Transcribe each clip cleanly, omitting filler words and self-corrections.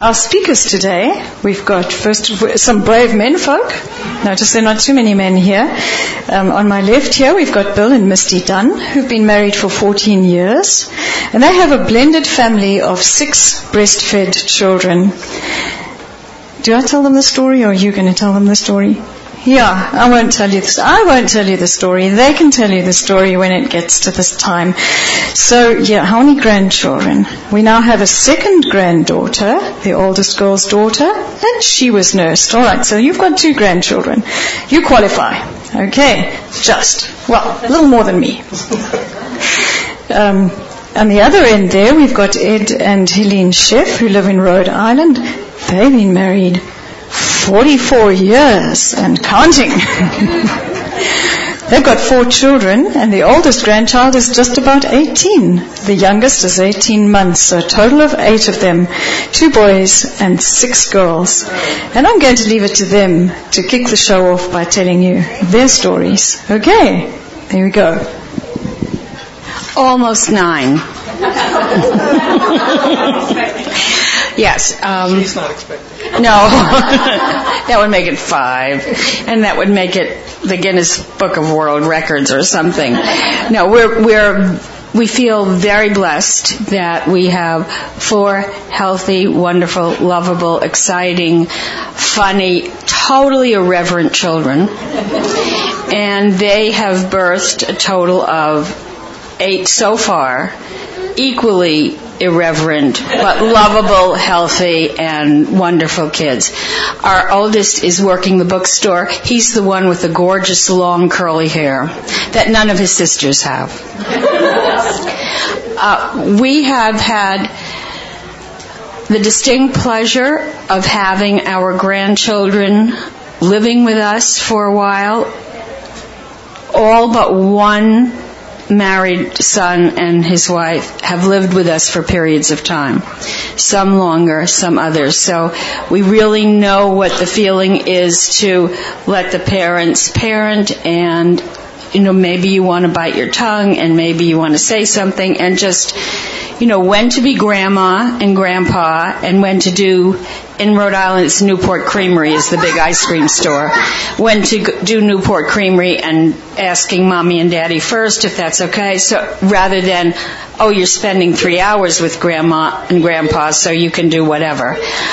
Our speakers today, we've got first some brave men folk. Notice there are not too many men here. On my left here, we've got Bill and Misty Dunn, who've been married for 14 years. And they have a blended family of 6 breastfed children. Do I tell them the story, or are you going to tell them the story? Yeah, I won't tell you this. I won't tell you the story. They can tell you the story when it gets to this time. So, yeah, how many grandchildren? We now have a second granddaughter, the oldest girl's daughter, and she was nursed. All right, so you've got 2 grandchildren. You qualify. Okay, a little more than me. On the other end there, we've got Ed and Helene Sheff, who live in Rhode Island. They've been married 44 years and counting. They've got 4 children, and the oldest grandchild is just about 18. The youngest is 18 months, so a total of 8 of them, 2 boys and 6 girls. And I'm going to leave it to them to kick the show off by telling you their stories. Okay, there we go. Almost 9. Yes. She's not expecting. No. That would make it 5. And that would make it the Guinness Book of World Records or something. No, we feel very blessed that we have 4 healthy, wonderful, lovable, exciting, funny, totally irreverent children. And they have birthed a total of 8 so far, equally irreverent, but lovable, healthy, and wonderful kids. Our oldest is working the bookstore. He's the one with the gorgeous, long, curly hair that none of his sisters have. We have had the distinct pleasure of having our grandchildren living with us for a while. All but one married son and his wife have lived with us for periods of time. Some longer, some others. So we really know what the feeling is to let the parents parent, and maybe you want to bite your tongue and maybe you want to say something, and just when to be grandma and grandpa, and when to do, in Rhode Island it's Newport Creamery is the big ice cream store, when to do Newport Creamery and asking mommy and daddy first if that's okay, so rather than, you're spending 3 hours with grandma and grandpa so you can do whatever.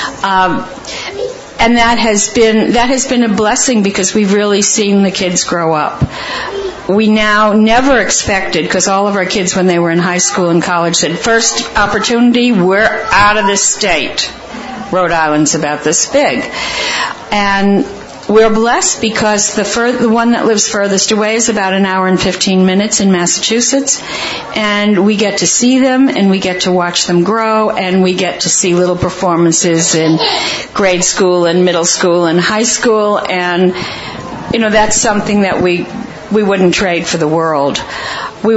And that has been a blessing, because we've really seen the kids grow up. We now never expected, because all of our kids when they were in high school and college said, first opportunity, we're out of this state. Rhode Island's about this big. And we're blessed because the one that lives furthest away is about an hour and 15 minutes in Massachusetts. And we get to see them, and we get to watch them grow, and we get to see little performances in grade school and middle school and high school. And, that's something that we wouldn't trade for the world. We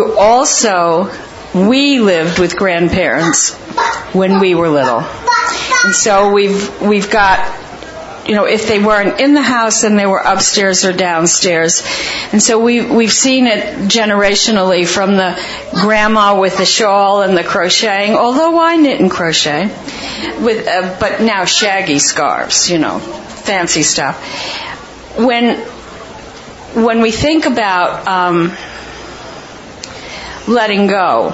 lived with grandparents when we were little. And so we've got, if they weren't in the house, then they were upstairs or downstairs. And so we've seen it generationally, from the grandma with the shawl and the crocheting, although I knit and crochet, but now shaggy scarves, fancy stuff. When we think about letting go,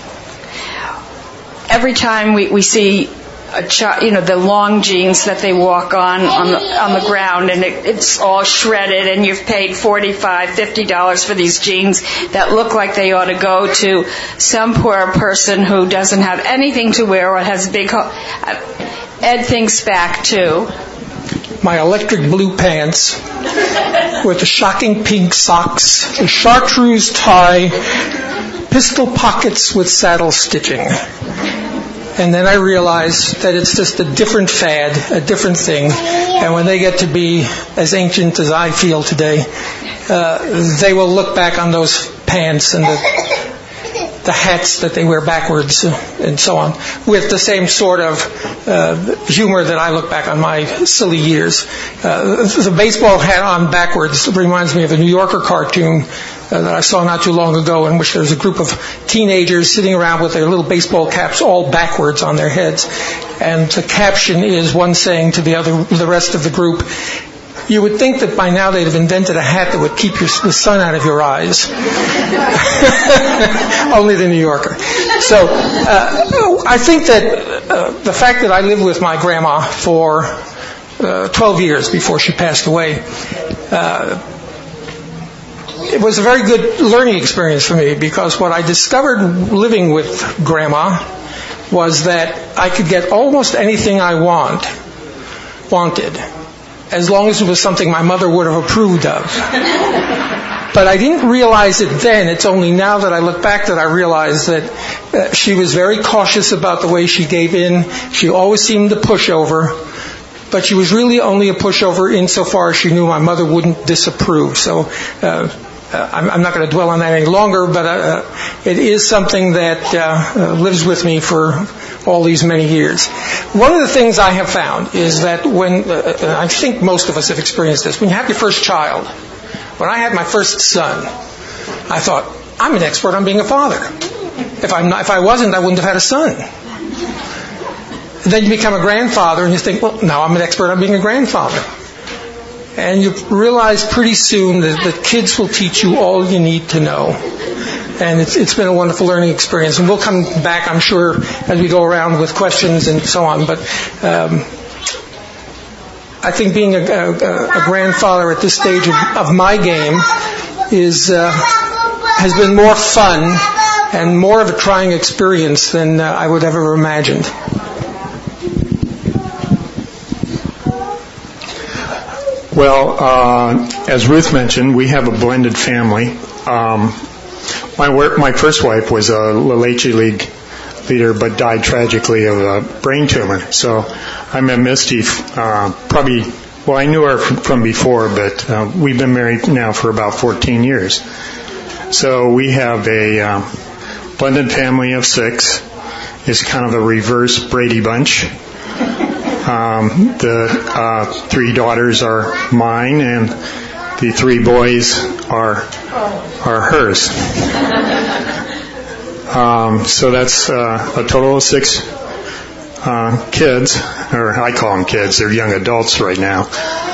every time we see a child, the long jeans that they walk on the ground, and it's all shredded, and you've paid $45, $50 for these jeans that look like they ought to go to some poor person who doesn't have anything to wear or has big. Ed thinks back to my electric blue pants with the shocking pink socks, the chartreuse tie, pistol pockets with saddle stitching. And then I realized that it's just a different fad, a different thing. And when they get to be as ancient as I feel today, they will look back on those pants and the hats that they wear backwards and so on, with the same sort of humor that I look back on my silly years. The baseball hat on backwards reminds me of a New Yorker cartoon that I saw not too long ago, in which there's a group of teenagers sitting around with their little baseball caps all backwards on their heads. And the caption is one saying to the rest of the group, "You would think that by now they'd have invented a hat that would keep the sun out of your eyes." Only the New Yorker. So I think that the fact that I lived with my grandma for 12 years before she passed away, it was a very good learning experience for me, because what I discovered living with Grandma was that I could get almost anything I wanted, as long as it was something my mother would have approved of. But I didn't realize it then. It's only now that I look back that I realize that she was very cautious about the way she gave in. She always seemed to push over. But she was really only a pushover insofar as she knew my mother wouldn't disapprove. So I'm not going to dwell on that any longer, but it is something that lives with me for all these many years. One of the things I have found is that when, I think most of us have experienced this, when you have your first child, when I had my first son, I thought, I'm an expert on being a father. If I wasn't, I wouldn't have had a son. Then you become a grandfather and you think, well, now I'm an expert on being a grandfather. And you realize pretty soon that the kids will teach you all you need to know. And it's been a wonderful learning experience. And we'll come back, I'm sure, as we go around with questions and so on. But I think being a grandfather at this stage of my game has been more fun and more of a trying experience than I would ever have imagined. Well, as Ruth mentioned, we have a blended family. My first wife was a La Leche League leader, but died tragically of a brain tumor. So I met Misty I knew her from before, but we've been married now for about 14 years. So we have a blended family of 6. It's kind of a reverse Brady Bunch. The 3 daughters are mine, and the 3 boys are hers. So that's a total of 6 kids, or I call them kids. They're young adults right now.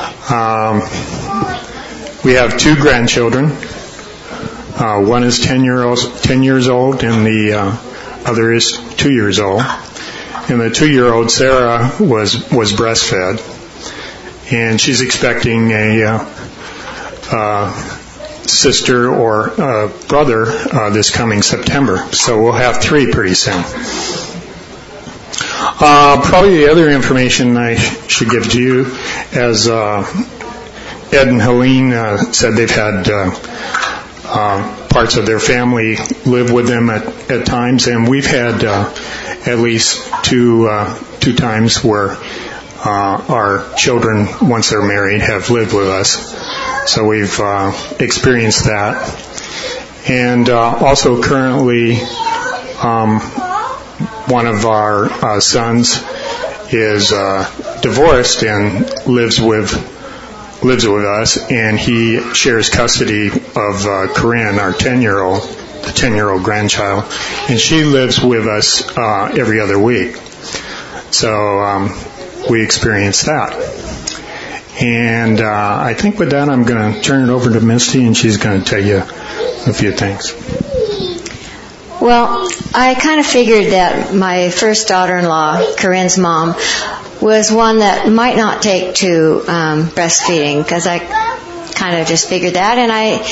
We have 2 grandchildren. One is 10 years old, and the other is 2 years old. And the 2-year-old Sarah was breastfed, and she's expecting a sister or brother this coming September. So we'll have 3 pretty soon. Probably the other information I should give to you, as Ed and Helene said, they've had parts of their family live with them at times, and we've had at least two times where our children, once they're married, have lived with us. So we've experienced that. And also currently, one of our sons is divorced and lives with us, and he shares custody of Corinne, our 10-year-old grandchild, and she lives with us every other week. So we experience that. And I think with that, I'm going to turn it over to Misty, and she's going to tell you a few things. Well, I kind of figured that my first daughter-in-law, Corinne's mom, was one that might not take to breastfeeding, because I kind of just figured that, and I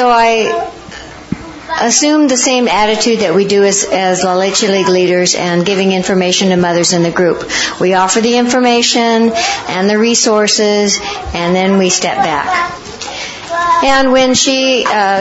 assumed the same attitude that we do as La Leche League leaders and giving information to mothers in the group. We offer the information and the resources, and then we step back. And when she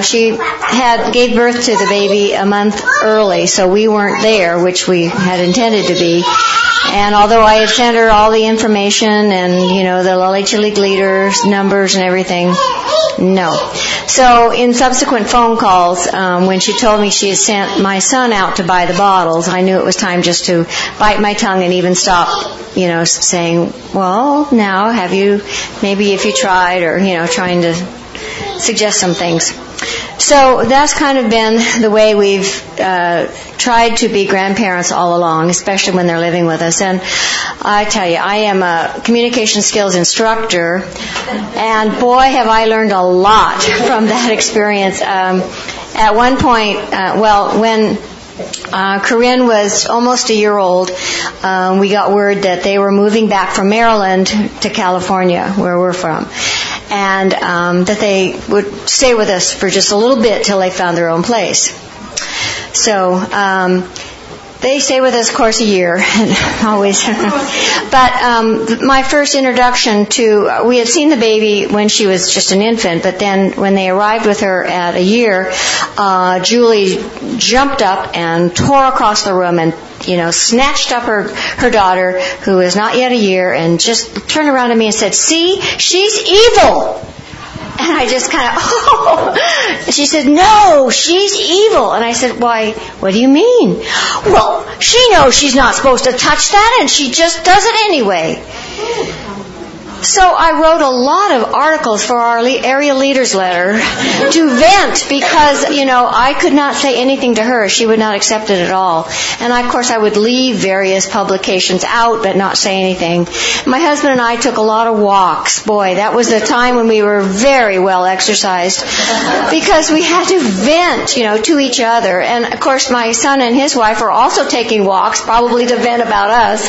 gave birth to the baby a month early, so we weren't there, which we had intended to be. And although I had sent her all the information and, the Lolly Chili Gleater numbers and everything, no. So in subsequent phone calls, when she told me she had sent my son out to buy the bottles, I knew it was time just to bite my tongue and even stop, saying, well, now maybe if you tried, or, trying to suggest some things. So that's kind of been the way we've tried to be grandparents all along, especially when they're living with us. And I tell you, I am a communication skills instructor, and boy, have I learned a lot from that experience. At one point, when Corinne was almost a year old, we got word that they were moving back from Maryland to California, where we're from, and that they would stay with us for just a little bit till they found their own place. So they stay with us, of course, a year, always. But my first introduction we had seen the baby when she was just an infant, but then when they arrived with her at a year, Julie jumped up and tore across the room and snatched up her daughter, who is not yet a year, and just turned around to me and said, "See, she's evil." And I just kind of, She said, "No, she's evil." And I said, "Why, what do you mean?" "Well, she knows she's not supposed to touch that, and she just does it anyway." So I wrote a lot of articles for our area leaders letter to vent because, I could not say anything to her. She would not accept it at all. And of course I would leave various publications out but not say anything. My husband and I took a lot of walks. Boy, that was a time when we were very well exercised because we had to vent, to each other. And of course my son and his wife are also taking walks, probably to vent about us.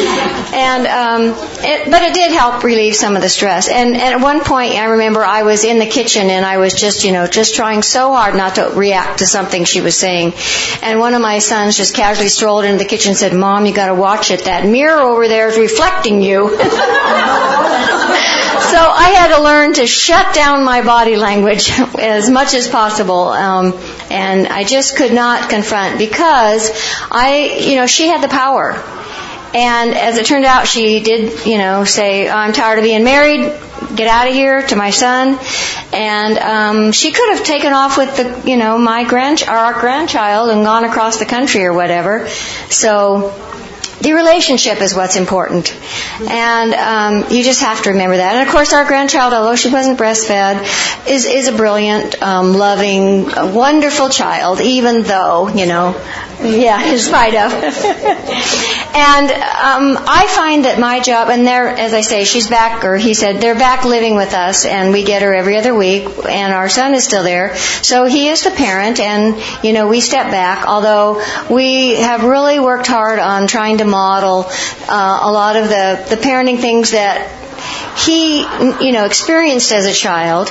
And but it did help relieve some of the stress. And at one point, I remember I was in the kitchen and I was just trying so hard not to react to something she was saying. And one of my sons just casually strolled into the kitchen and said, "Mom, you got to watch it. That mirror over there is reflecting you." So I had to learn to shut down my body language as much as possible. And I just could not confront because she had the power. And as it turned out, she did, say, "I'm tired of being married. Get out of here," to my son. And she could have taken off with our grandchild and gone across the country or whatever. So the relationship is what's important. And you just have to remember that. And of course, our grandchild, although she wasn't breastfed, is a brilliant, loving, wonderful child, even though, in spite of. And I find that my job, and as I say, she's back, or he said, they're back living with us, and we get her every other week, and our son is still there. So he is the parent, and, we step back, although we have really worked hard on trying to model a lot of the parenting things that he, experienced as a child.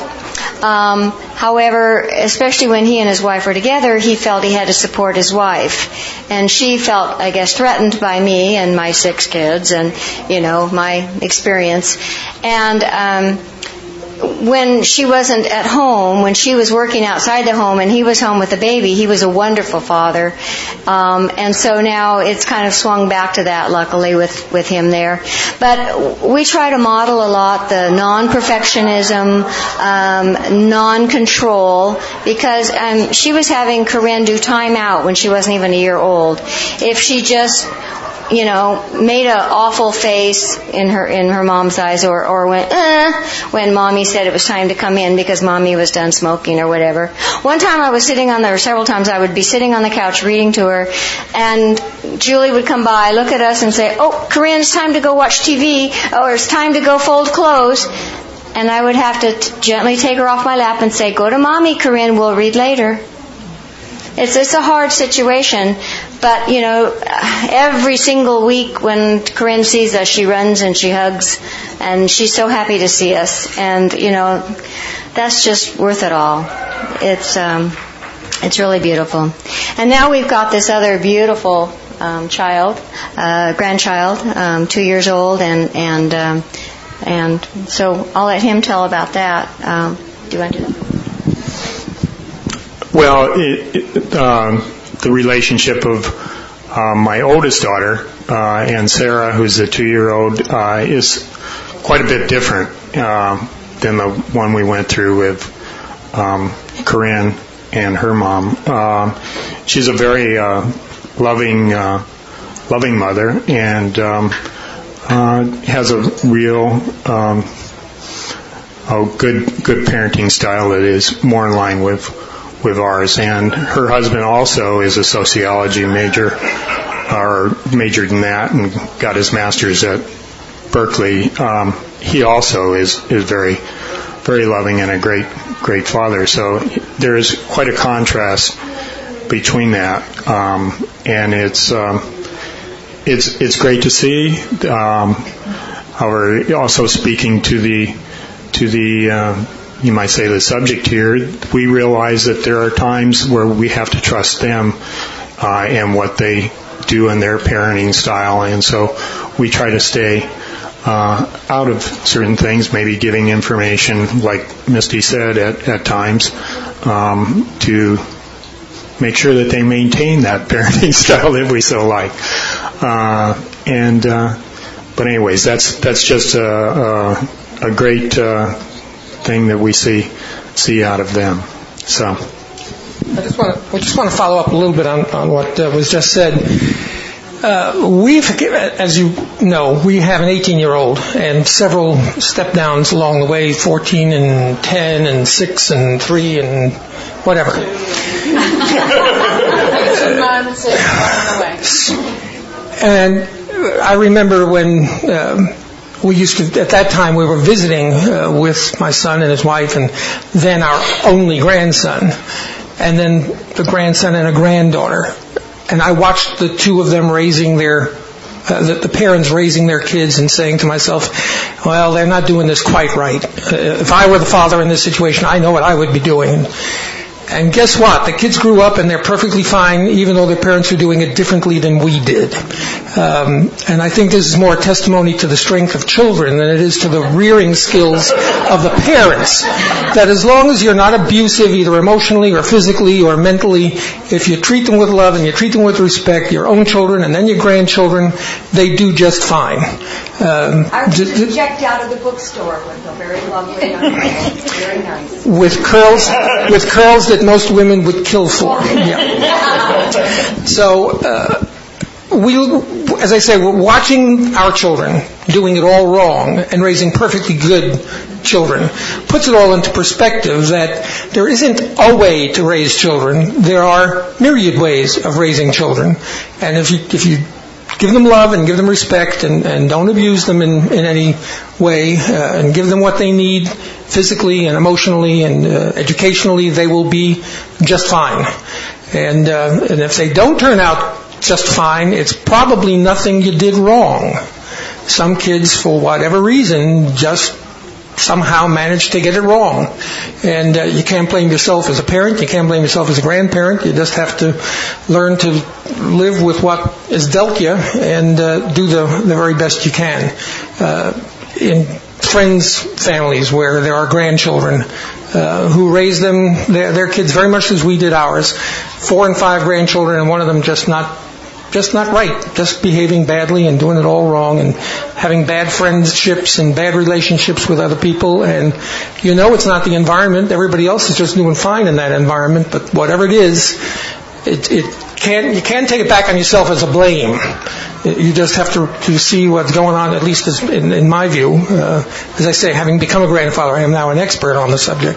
However, especially when he and his wife were together, he felt he had to support his wife. And she felt, I guess, threatened by me and my 6 kids and, my experience. And when she wasn't at home, when she was working outside the home and he was home with the baby, he was a wonderful father. And so now it's kind of swung back to that, luckily, with him there. But we try to model a lot the non-perfectionism, non-control, because she was having Corinne do time out when she wasn't even a year old. If she just made an awful face in her mom's eyes, or went when mommy said it was time to come in because mommy was done smoking or whatever. One time I was several times I would be sitting on the couch reading to her, and Julie would come by, look at us and say, "Oh, Corinne, it's time to go watch TV," or "It's time to go fold clothes." And I would have to gently take her off my lap and say, "Go to mommy, Corinne, we'll read later." It's a hard situation, but, every single week when Corinne sees us, she runs and she hugs, and she's so happy to see us. And, that's just worth it all. It's really beautiful. And now we've got this other beautiful grandchild, 2 years old, and so I'll let him tell about that. Do you want to do that? Well, the relationship of my oldest daughter and Sarah, who's the 2-year-old, is quite a bit different than the one we went through with Corinne and her mom. She's a very loving mother, and has a real good parenting style that is more in line with ours. And her husband also is a sociology major, or majored in that, and got his master's at Berkeley. He also is very, very loving and a great father. So there is quite a contrast between that, and it's great to see. However, also speaking to the you might say the subject here, we realize that there are times where we have to trust them and what they do in their parenting style, and so we try to stay out of certain things, maybe giving information, like Misty said, at times, to make sure that they maintain that parenting style that we so like. But anyways, that's just a great thing that we see out of them. So I just want to follow up a little bit on what was just said. As you know, we have an 18-year-old and several step downs along the way, 14 and 10 and 6 and 3 and whatever. And I remember when we used to, at that time we were visiting with my son and his wife, and then our only grandson, and then the grandson and a granddaughter. And I watched the two of them raising the parents raising their kids, and saying to myself, well, they're not doing this quite right. If I were the father in this situation, I know what I would be doing. And guess what? The kids grew up and they're perfectly fine, even though their parents are doing it differently than we did. And I think this is more a testimony to the strength of children than it is to the rearing skills of the parents. That as long as you're not abusive, either emotionally or physically or mentally, if you treat them with love and you treat them with respect, your own children and then your grandchildren, they do just fine. I was just checked out of the bookstore with a very lovely young man. Very nice. With curls that most women would kill for. Yeah. So, as I say, we're watching our children doing it all wrong and raising perfectly good children puts it all into perspective that there isn't a way to raise children. There are myriad ways of raising children. And if you give them love and give them respect and don't abuse them in any way, and give them what they need physically and emotionally and educationally, they will be just fine. And if they don't turn out just fine, it's probably nothing you did wrong. Some kids, for whatever reason, just somehow manage to get it wrong. And you can't blame yourself as a parent, you can't blame yourself as a grandparent. You just have to learn to live with what is dealt you and do the very best you can. In friends' families where there are grandchildren who raise them, their kids very much as we did ours, 4 and 5 grandchildren, and one of them just not right, just behaving badly and doing it all wrong and having bad friendships and bad relationships with other people. And you know it's not the environment. Everybody else is just doing fine in that environment. But whatever it is, you can't take it back on yourself as a blame. You just have to see what's going on, at least in my view. As I say, having become a grandfather, I am now an expert on the subject.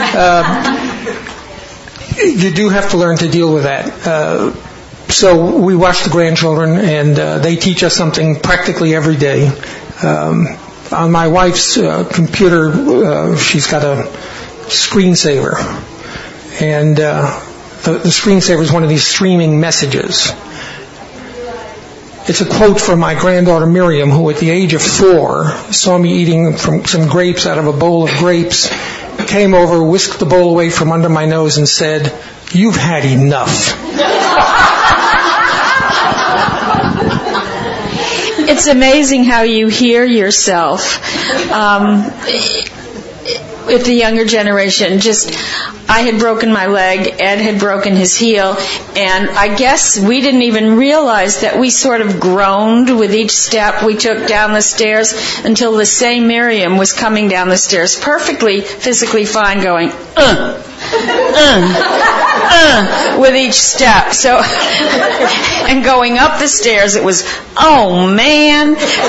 You do have to learn to deal with that. So we watch the grandchildren, and they teach us something practically every day. On my wife's computer, she's got a screensaver. And the screensaver is one of these streaming messages. It's a quote from my granddaughter Miriam, who at the age of 4 saw me eating from some grapes out of a bowl of grapes, came over, whisked the bowl away from under my nose and said, "You've had enough." It's amazing how you hear yourself. with the younger generation. I had broken my leg, Ed had broken his heel, and I guess we didn't even realize that we sort of groaned with each step we took down the stairs until the same Miriam was coming down the stairs, perfectly physically fine, going, with each step. So, and going up the stairs, it was, oh man.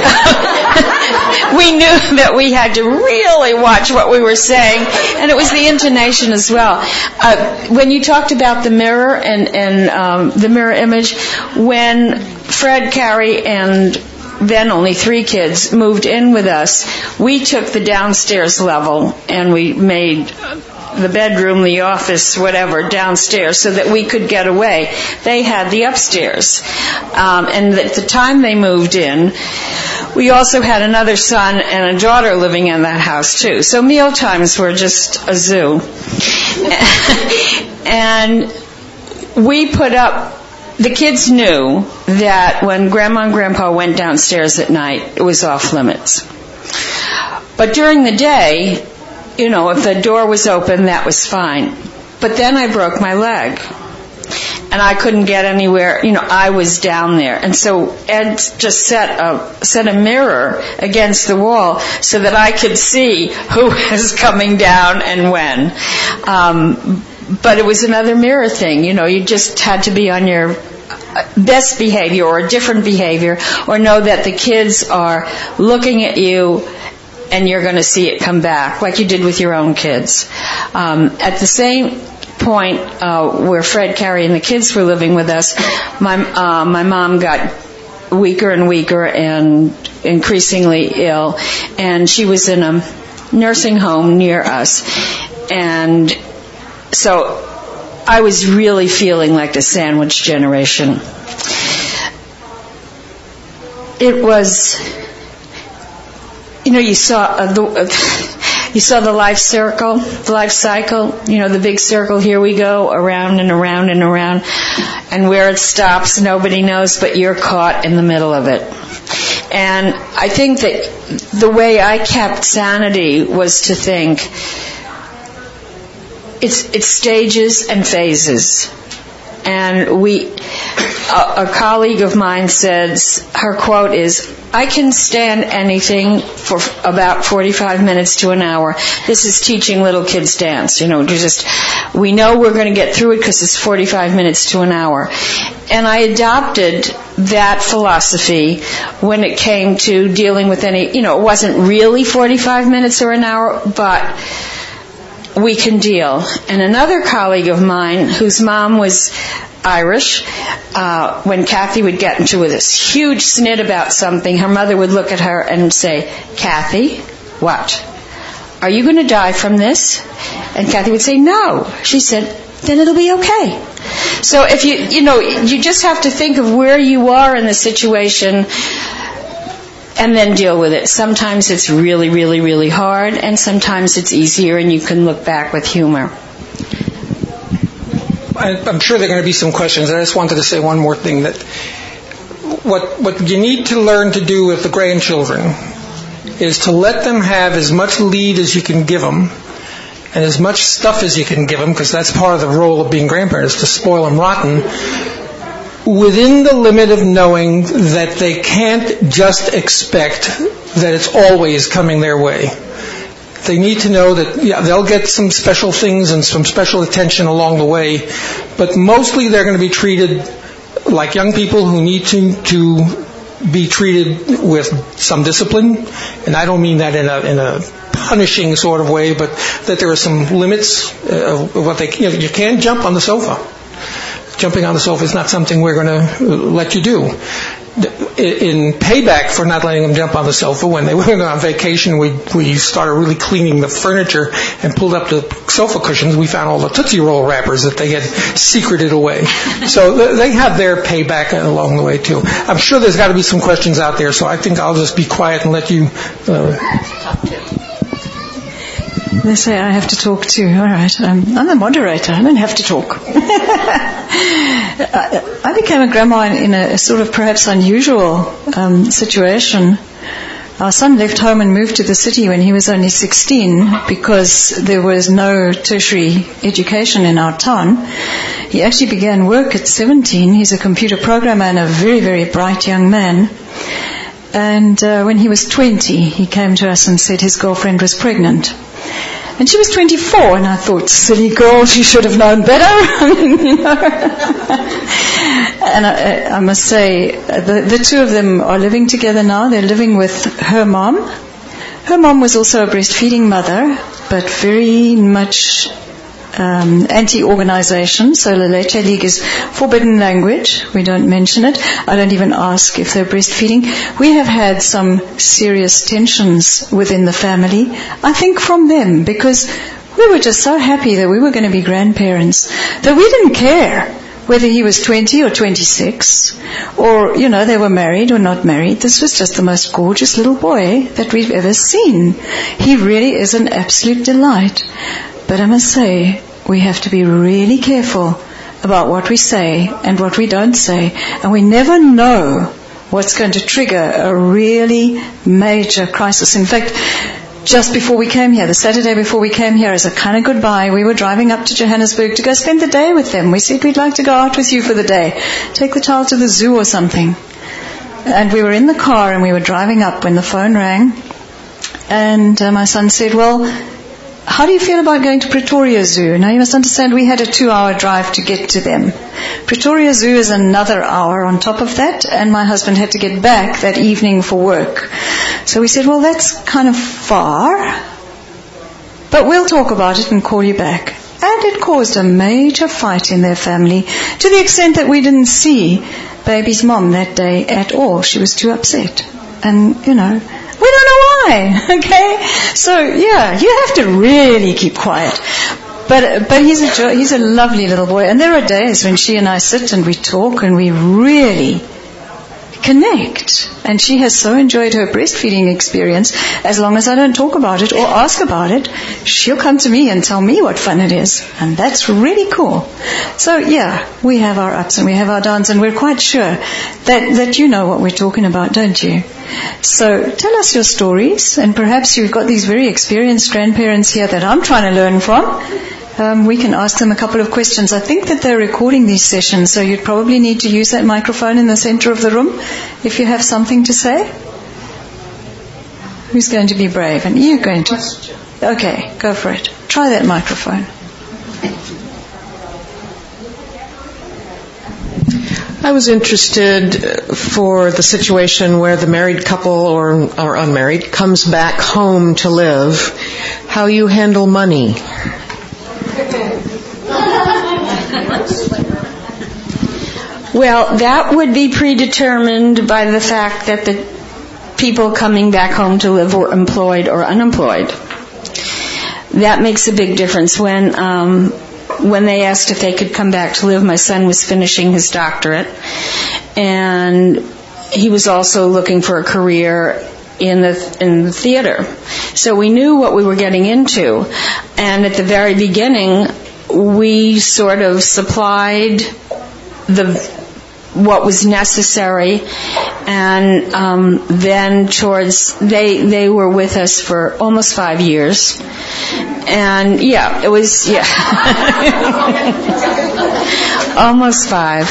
We knew that we had to really watch what we were saying, and it was the intonation as well. When you talked about the mirror and the mirror image, when Fred, Carrie, and then only 3 kids moved in with us, we took the downstairs level and we made the bedroom, the office, whatever, downstairs so that we could get away. They had the upstairs. And at the time they moved in, we also had another son and a daughter living in that house too. So meal times were just a zoo. And we put up, the kids knew that when Grandma and Grandpa went downstairs at night, it was off limits. But during the day, if the door was open, that was fine. But then I broke my leg. And I couldn't get anywhere. I was down there. And so Ed just set a mirror against the wall so that I could see who was coming down and when. But it was another mirror thing. You just had to be on your best behavior or different behavior, or know that the kids are looking at you and you're going to see it come back, like you did with your own kids. At the same point where Fred, Carrie, and the kids were living with us, my mom got weaker and weaker and increasingly ill, and she was in a nursing home near us. And so I was really feeling like the sandwich generation. It was, you saw the life cycle, the big circle, here we go, around and around and around, and where it stops, nobody knows, but you're caught in the middle of it. And I think that the way I kept sanity was to think, it's stages and phases. And a colleague of mine says, her quote is, I can stand anything for about 45 minutes to an hour. This is teaching little kids dance. We know we're going to get through it because it's 45 minutes to an hour. And I adopted that philosophy when it came to dealing with it wasn't really 45 minutes or an hour, but we can deal. And another colleague of mine, whose mom was Irish, when Kathy would get into this huge snit about something, her mother would look at her and say, Kathy, what? Are you going to die from this? And Kathy would say, no. She said, then it'll be okay. So if you just have to think of where you are in the situation and then deal with it. Sometimes it's really, really, really hard, and sometimes it's easier and you can look back with humor. I'm sure there are going to be some questions. I just wanted to say one more thing, that what you need to learn to do with the grandchildren is to let them have as much lead as you can give them and as much stuff as you can give them, because that's part of the role of being grandparents, to spoil them rotten, within the limit of knowing that they can't just expect that it's always coming their way. They need to know that they'll get some special things and some special attention along the way, but mostly they're going to be treated like young people who need to be treated with some discipline. And I don't mean that in a punishing sort of way, but that there are some limits of what they can. You can't jump on the sofa. Jumping on the sofa is not something we're going to let you do. In payback for not letting them jump on the sofa, when they went on vacation, we started really cleaning the furniture and pulled up the sofa cushions. We found all the Tootsie Roll wrappers that they had secreted away. So they have their payback along the way too. I'm sure there's got to be some questions out there, so I think I'll just be quiet and let you They say I have to talk too. All right. I'm the moderator. I don't have to talk. I became a grandma in a sort of perhaps unusual situation Our son left home and moved to the city when he was only 16 because there was no tertiary education in our town. He actually began work at 17. He's a computer programmer and a very, very bright young man. And when he was 20, he came to us and said his girlfriend was pregnant. And she was 24, and I thought, silly girl, she should have known better. And I must say, the two of them are living together now. They're living with her mom. Her mom was also a breastfeeding mother, but very much anti-organization. So La Leche League is forbidden language. We don't mention it. I don't even ask if they're breastfeeding. We have had some serious tensions within the family, I think from them, because we were just so happy that we were going to be grandparents that we didn't care whether he was 20 or 26 or, they were married or not married. This was just the most gorgeous little boy that we've ever seen. He really is an absolute delight. But I must say, we have to be really careful about what we say and what we don't say. And we never know what's going to trigger a really major crisis. In fact, just before we came here, the Saturday before we came here, as a kind of goodbye, we were driving up to Johannesburg to go spend the day with them. We said we'd like to go out with you for the day. Take the child to the zoo or something. And we were in the car and we were driving up when the phone rang. And my son said, well, how do you feel about going to Pretoria Zoo? Now you must understand we had a 2-hour drive to get to them. Pretoria Zoo is another hour on top of that, and my husband had to get back that evening for work. So we said, well, that's kind of far, but we'll talk about it and call you back. And it caused a major fight in their family, to the extent that we didn't see baby's mom that day at all. She was too upset. And, we don't know why, okay? So, yeah, you have to really keep quiet. But he's a lovely little boy. And there are days when she and I sit and we talk and we really connect. And she has so enjoyed her breastfeeding experience. As long as I don't talk about it or ask about it, she'll come to me and tell me what fun it is. And that's really cool. So, yeah, we have our ups and we have our downs, and we're quite sure that you know what we're talking about, don't you? So tell us your stories, and perhaps you've got these very experienced grandparents here that I'm trying to learn from. We can ask them a couple of questions. I think that they're recording these sessions, so you'd probably need to use that microphone in the center of the room if you have something to say. Who's going to be brave? And you're going to... Okay, go for it. Try that microphone. I was interested for the situation where the married couple or unmarried comes back home to live, how you handle money. Well, that would be predetermined by the fact that the people coming back home to live were employed or unemployed. That makes a big difference. When they asked if they could come back to live, my son was finishing his doctorate, and he was also looking for a career in the theater. So we knew what we were getting into, and at the very beginning, we sort of supplied what was necessary, and then they were with us for almost 5 years. And it was almost 5.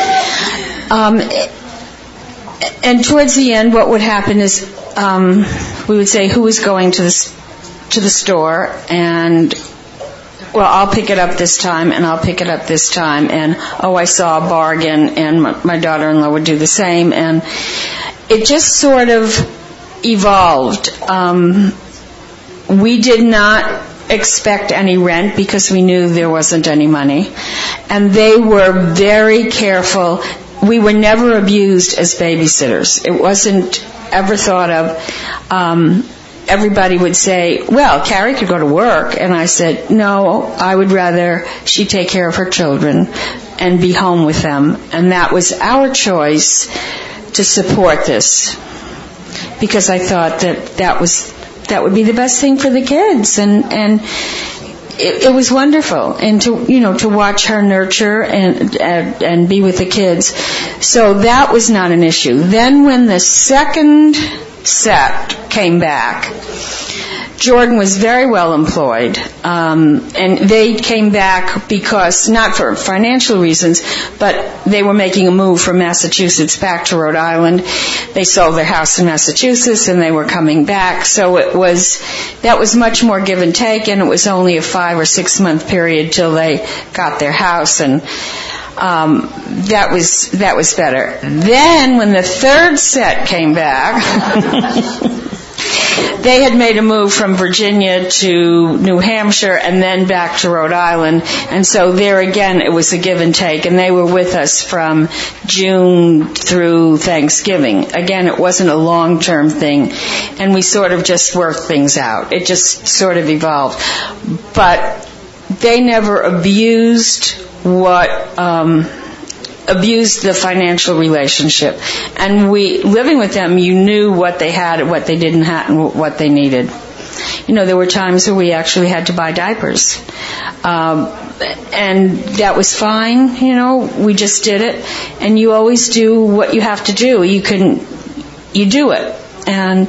And towards the end, what would happen is we would say who was going to the store, and I'll pick it up this time, and I'll pick it up this time, and I saw a bargain, and my daughter-in-law would do the same, and it just sort of evolved. We did not expect any rent because we knew there wasn't any money, and they were very careful. We were never abused as babysitters. It wasn't ever thought of. Everybody would say, well, Carrie could go to work. And I said, no, I would rather she take care of her children and be home with them. And that was our choice to support this, because I thought that would be the best thing for the kids. And it was wonderful. And to watch her nurture and be with the kids. So that was not an issue. Then when the second set came back, Jordan was very well employed, and they came back because, not for financial reasons, but they were making a move from Massachusetts back to Rhode Island. They sold their house in Massachusetts and they were coming back, so that was much more give and take, and it was only a 5 or 6 month period till they got their house, and that was better. Then when the third set came back, they had made a move from Virginia to New Hampshire and then back to Rhode Island, and so there again it was a give and take, and they were with us from June through Thanksgiving. Again, it wasn't a long-term thing, and we sort of just worked things out. It just sort of evolved. But they never abused the financial relationship. And living with them, you knew what they had and what they didn't have and what they needed. There were times where we actually had to buy diapers. And that was fine, we just did it. And you always do what you have to do. You do it. And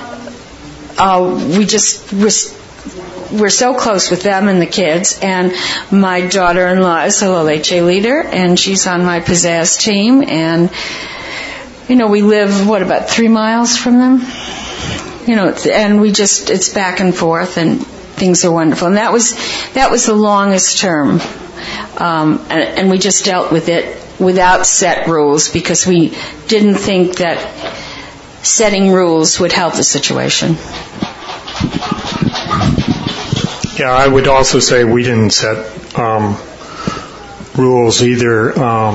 we're so close with them and the kids, and my daughter-in-law is a La-Leche leader, and she's on my Pizzazz team, and, we live, about 3 miles from them? And it's back and forth, and things are wonderful. And that was the longest term, and we just dealt with it without set rules, because we didn't think that setting rules would help the situation. Yeah, I would also say we didn't set rules either.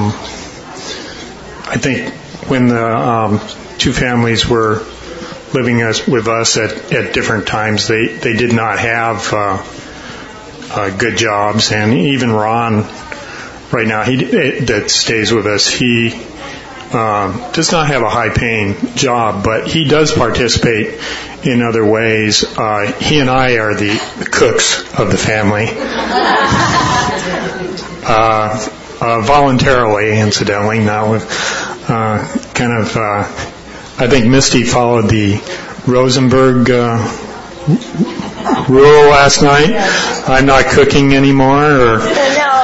I think when the two families were living with us at different times, they did not have good jobs, and even Ron, right now, that stays with us, he does not have a high-paying job, but he does participate in other ways. He and I are the cooks of the family. Voluntarily, incidentally, not with I think Misty followed the Rosenberg rule last night. I'm not cooking anymore, or... No.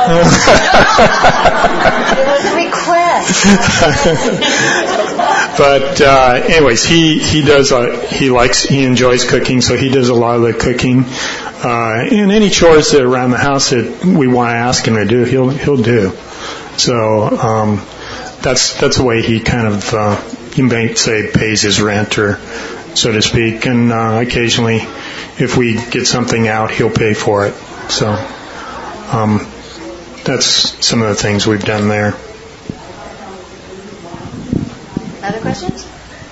It was a request. But anyways, he enjoys cooking, so he does a lot of the cooking. And any chores that around the house that we want to ask him to do, he'll do. So that's the way he kind of you may say pays his rent, or so to speak. And occasionally, if we get something out, he'll pay for it. So that's some of the things we've done there. Other questions?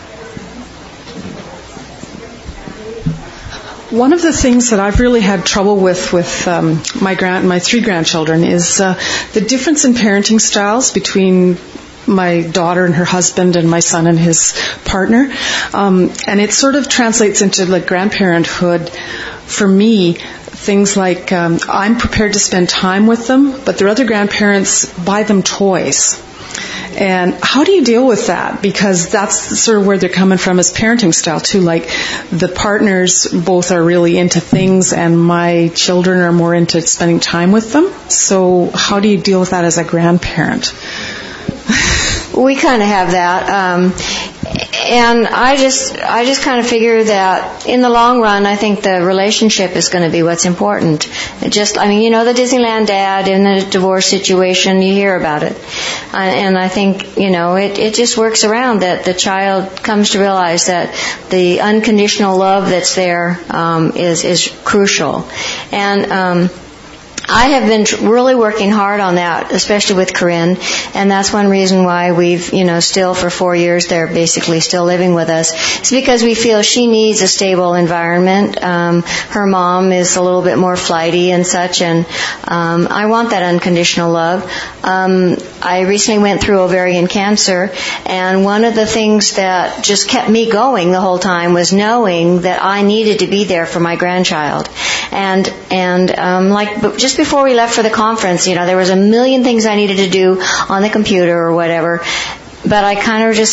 One of the things that I've really had trouble with my 3 grandchildren is the difference in parenting styles between my daughter and her husband and my son and his partner. And it sort of translates into like grandparenthood for me. Things like I'm prepared to spend time with them, but their other grandparents buy them toys. And how do you deal with that? Because that's sort of where they're coming from as parenting style too. Like the partners both are really into things, and my children are more into spending time with them. So how do you deal with that as a grandparent? We kind of have that. And I just kind of figure that in the long run, I think the relationship is going to be what's important. The Disneyland dad in the divorce situation, you hear about it. And I think, it just works around that the child comes to realize that the unconditional love that's there is crucial. And I have been really working hard on that, especially with Corinne, and that's one reason why we've, still for 4 years, they're basically still living with us. It's because we feel she needs a stable environment. Her mom is a little bit more flighty and such, and I want that unconditional love. I recently went through ovarian cancer, and one of the things that just kept me going the whole time was knowing that I needed to be there for my grandchild. And just before we left for the conference, there was a million things I needed to do on the computer or whatever, but I kind of just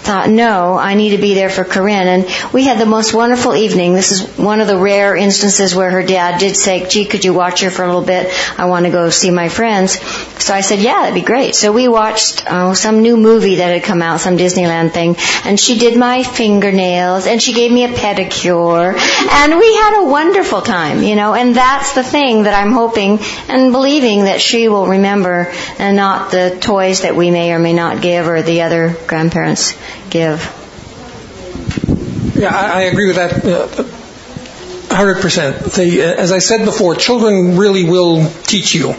thought, no, I need to be there for Corinne. And we had the most wonderful evening. This is one of the rare instances where her dad did say, gee, could you watch her for a little bit? I want to go see my friends. So I said, yeah, that'd be great. So we watched some new movie that had come out, some Disneyland thing, and she did my fingernails, and she gave me a pedicure, and we had a wonderful time, and that's the thing that I'm hoping and believing that she will remember, and not the toys that we may or may not give or the other grandparents give. Yeah, I agree with that 100%. As I said before, children really will teach you.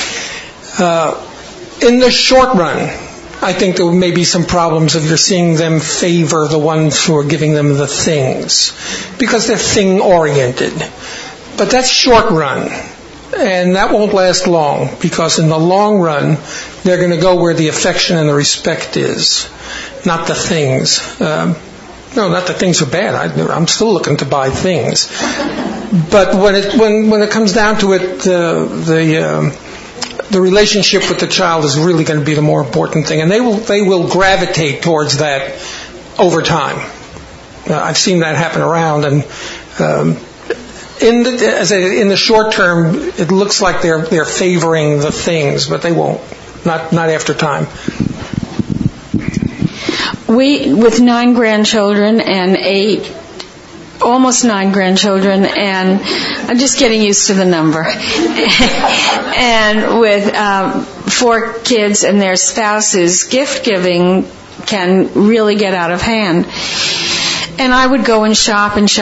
In the short run, I think there may be some problems if you're seeing them favor the ones who are giving them the things, because they're thing-oriented. But that's short run, and that won't last long, because in the long run, they're going to go where the affection and the respect is, not the things. No, not that things are bad. I'm still looking to buy things. But when it comes down to it, the relationship with the child is really going to be the more important thing, and they will gravitate towards that over time. I've seen that happen around, and in the short term, it looks like they're favoring the things, but they won't. Not after time. We, with 9 grandchildren and almost 9 grandchildren, and I'm just getting used to the number. And with 4 kids and their spouses, gift giving can really get out of hand. And I would go and shop, and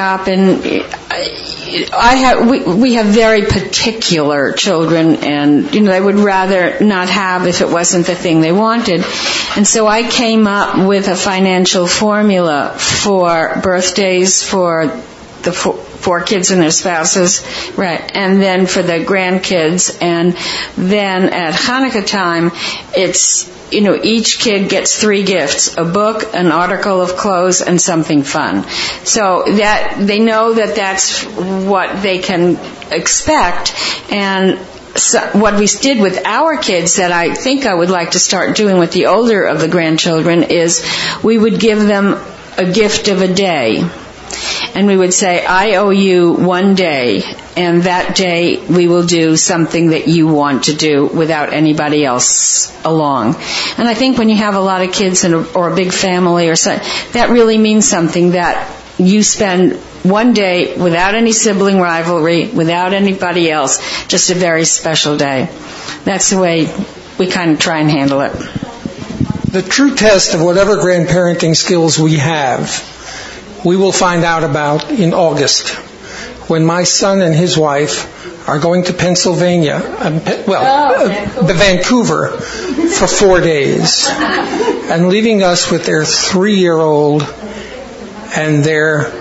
we have very particular children, and they would rather not have if it wasn't the thing they wanted. And so I came up with a financial formula for birthdays for the 4 kids and their spouses, right, and then for the grandkids, and then at Hanukkah time, it's each kid gets 3 gifts: a book, an article of clothes, and something fun. So that they know that that's what they can expect. And so what we did with our kids that I think I would like to start doing with the older of the grandchildren is we would give them a gift of a day. And we would say, I owe you 1 day, and that day we will do something that you want to do without anybody else along. And I think when you have a lot of kids or a big family or something, that really means something, that you spend 1 day without any sibling rivalry, without anybody else, just a very special day. That's the way we kind of try and handle it. The true test of whatever grandparenting skills we have, we will find out about in August, when my son and his wife are going to Pennsylvania, Vancouver, for 4 days, and leaving us with their 3-year-old and their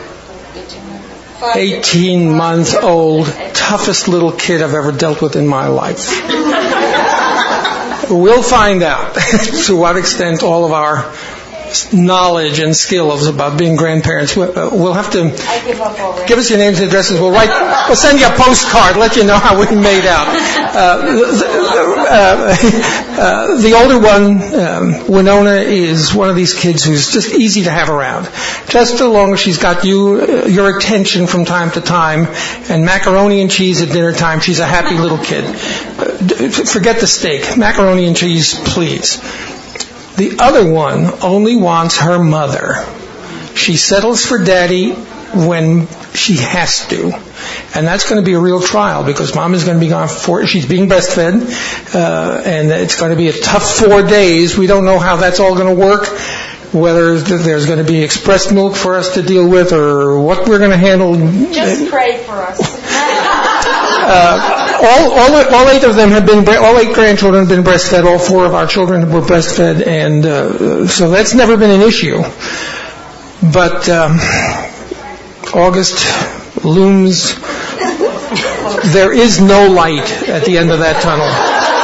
18-month-old toughest little kid I've ever dealt with in my life. We'll find out to what extent all of our knowledge and skills about being grandparents. We'll have to give us your names and addresses. We'll send you a postcard, let you know how we made out. The older one, Winona, is one of these kids who's just easy to have around. Just so long as she's got your attention from time to time, and macaroni and cheese at dinner time, she's a happy little kid. Forget the steak. Macaroni and cheese, please. The other one only wants her mother. She settles for daddy when she has to. And that's going to be a real trial, because mom is going to be gone she's being breastfed, and it's going to be a tough 4 days. We don't know how that's all going to work, whether there's going to be express milk for us to deal with, or what we're going to handle. Just pray for us. All 8 of them all 8 grandchildren have been breastfed. All 4 of our children were breastfed, and so that's never been an issue. But August looms. There is no light at the end of that tunnel.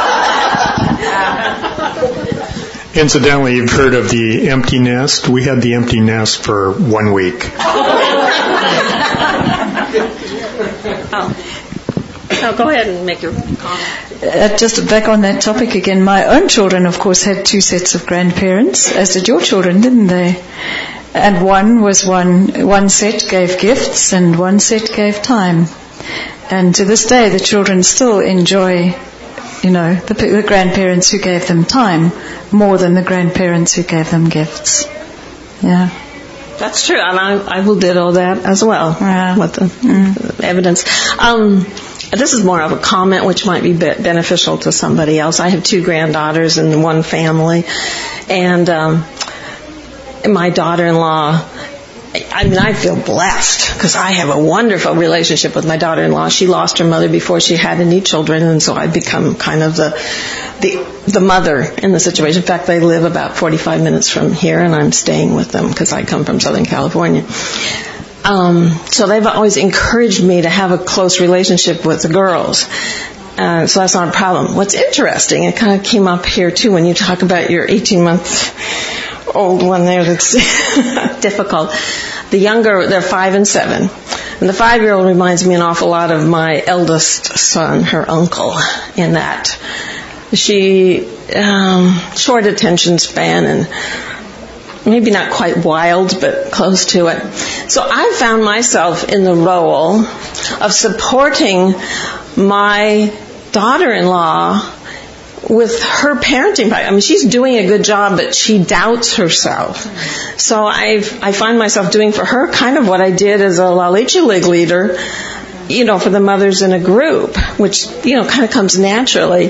Incidentally, you've heard of the empty nest. We had the empty nest for 1 week. No, go ahead and make your comment. Just back on that topic again, my own children, of course, had 2 sets of grandparents, as did your children, didn't they? And one set gave gifts and one set gave time. And to this day, the children still enjoy, the grandparents who gave them time more than the grandparents who gave them gifts. Yeah. That's true, and I will ditto that as well with the evidence. This is more of a comment which might be beneficial to somebody else. I have 2 granddaughters in one family, and my daughter-in-law, I feel blessed because I have a wonderful relationship with my daughter-in-law. She lost her mother before she had any children, and so I've become kind of the mother in the situation. In fact, they live about 45 minutes from here, and I'm staying with them because I come from Southern California. So they've always encouraged me to have a close relationship with the girls. So that's not a problem. What's interesting, it kind of came up here too when you talk about your 18-month-old one there that's difficult. The younger, they're 5 and 7. And the 5-year-old reminds me an awful lot of my eldest son, her uncle, in that she, short attention span and maybe not quite wild, but close to it. So I found myself in the role of supporting my daughter-in-law with her parenting. I mean, she's doing a good job, but she doubts herself. So I find myself doing for her kind of what I did as a La Leche League leader, for the mothers in a group, which, kind of comes naturally.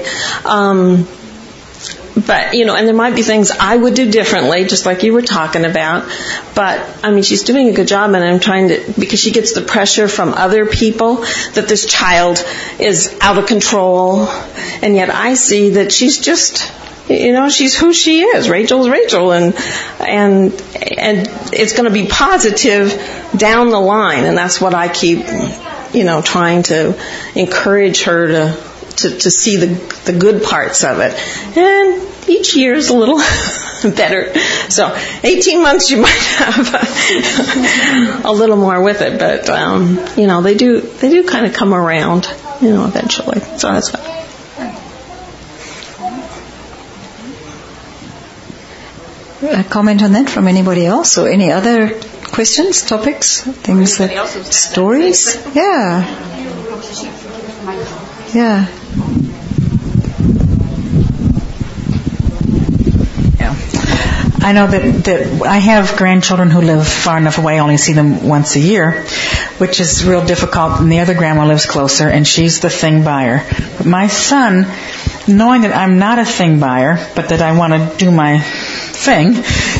But, and there might be things I would do differently, just like you were talking about. But, she's doing a good job, and I'm trying to, because she gets the pressure from other people that this child is out of control. And yet I see that she's just, she's who she is. Rachel's Rachel. And it's going to be positive down the line. And that's what I keep, trying to encourage her to see the good parts of it. And each year is a little better. So 18 months you might have a little more with it, but they do kind of come around, eventually. So that's fine. A comment on that from anybody else, or any other questions, topics, things stories? Yeah. I know that I have grandchildren who live far enough away, I only see them once a year, which is real difficult, and the other grandma lives closer, and she's the thing buyer. But my son, knowing that I'm not a thing buyer, but that I want to do my thing,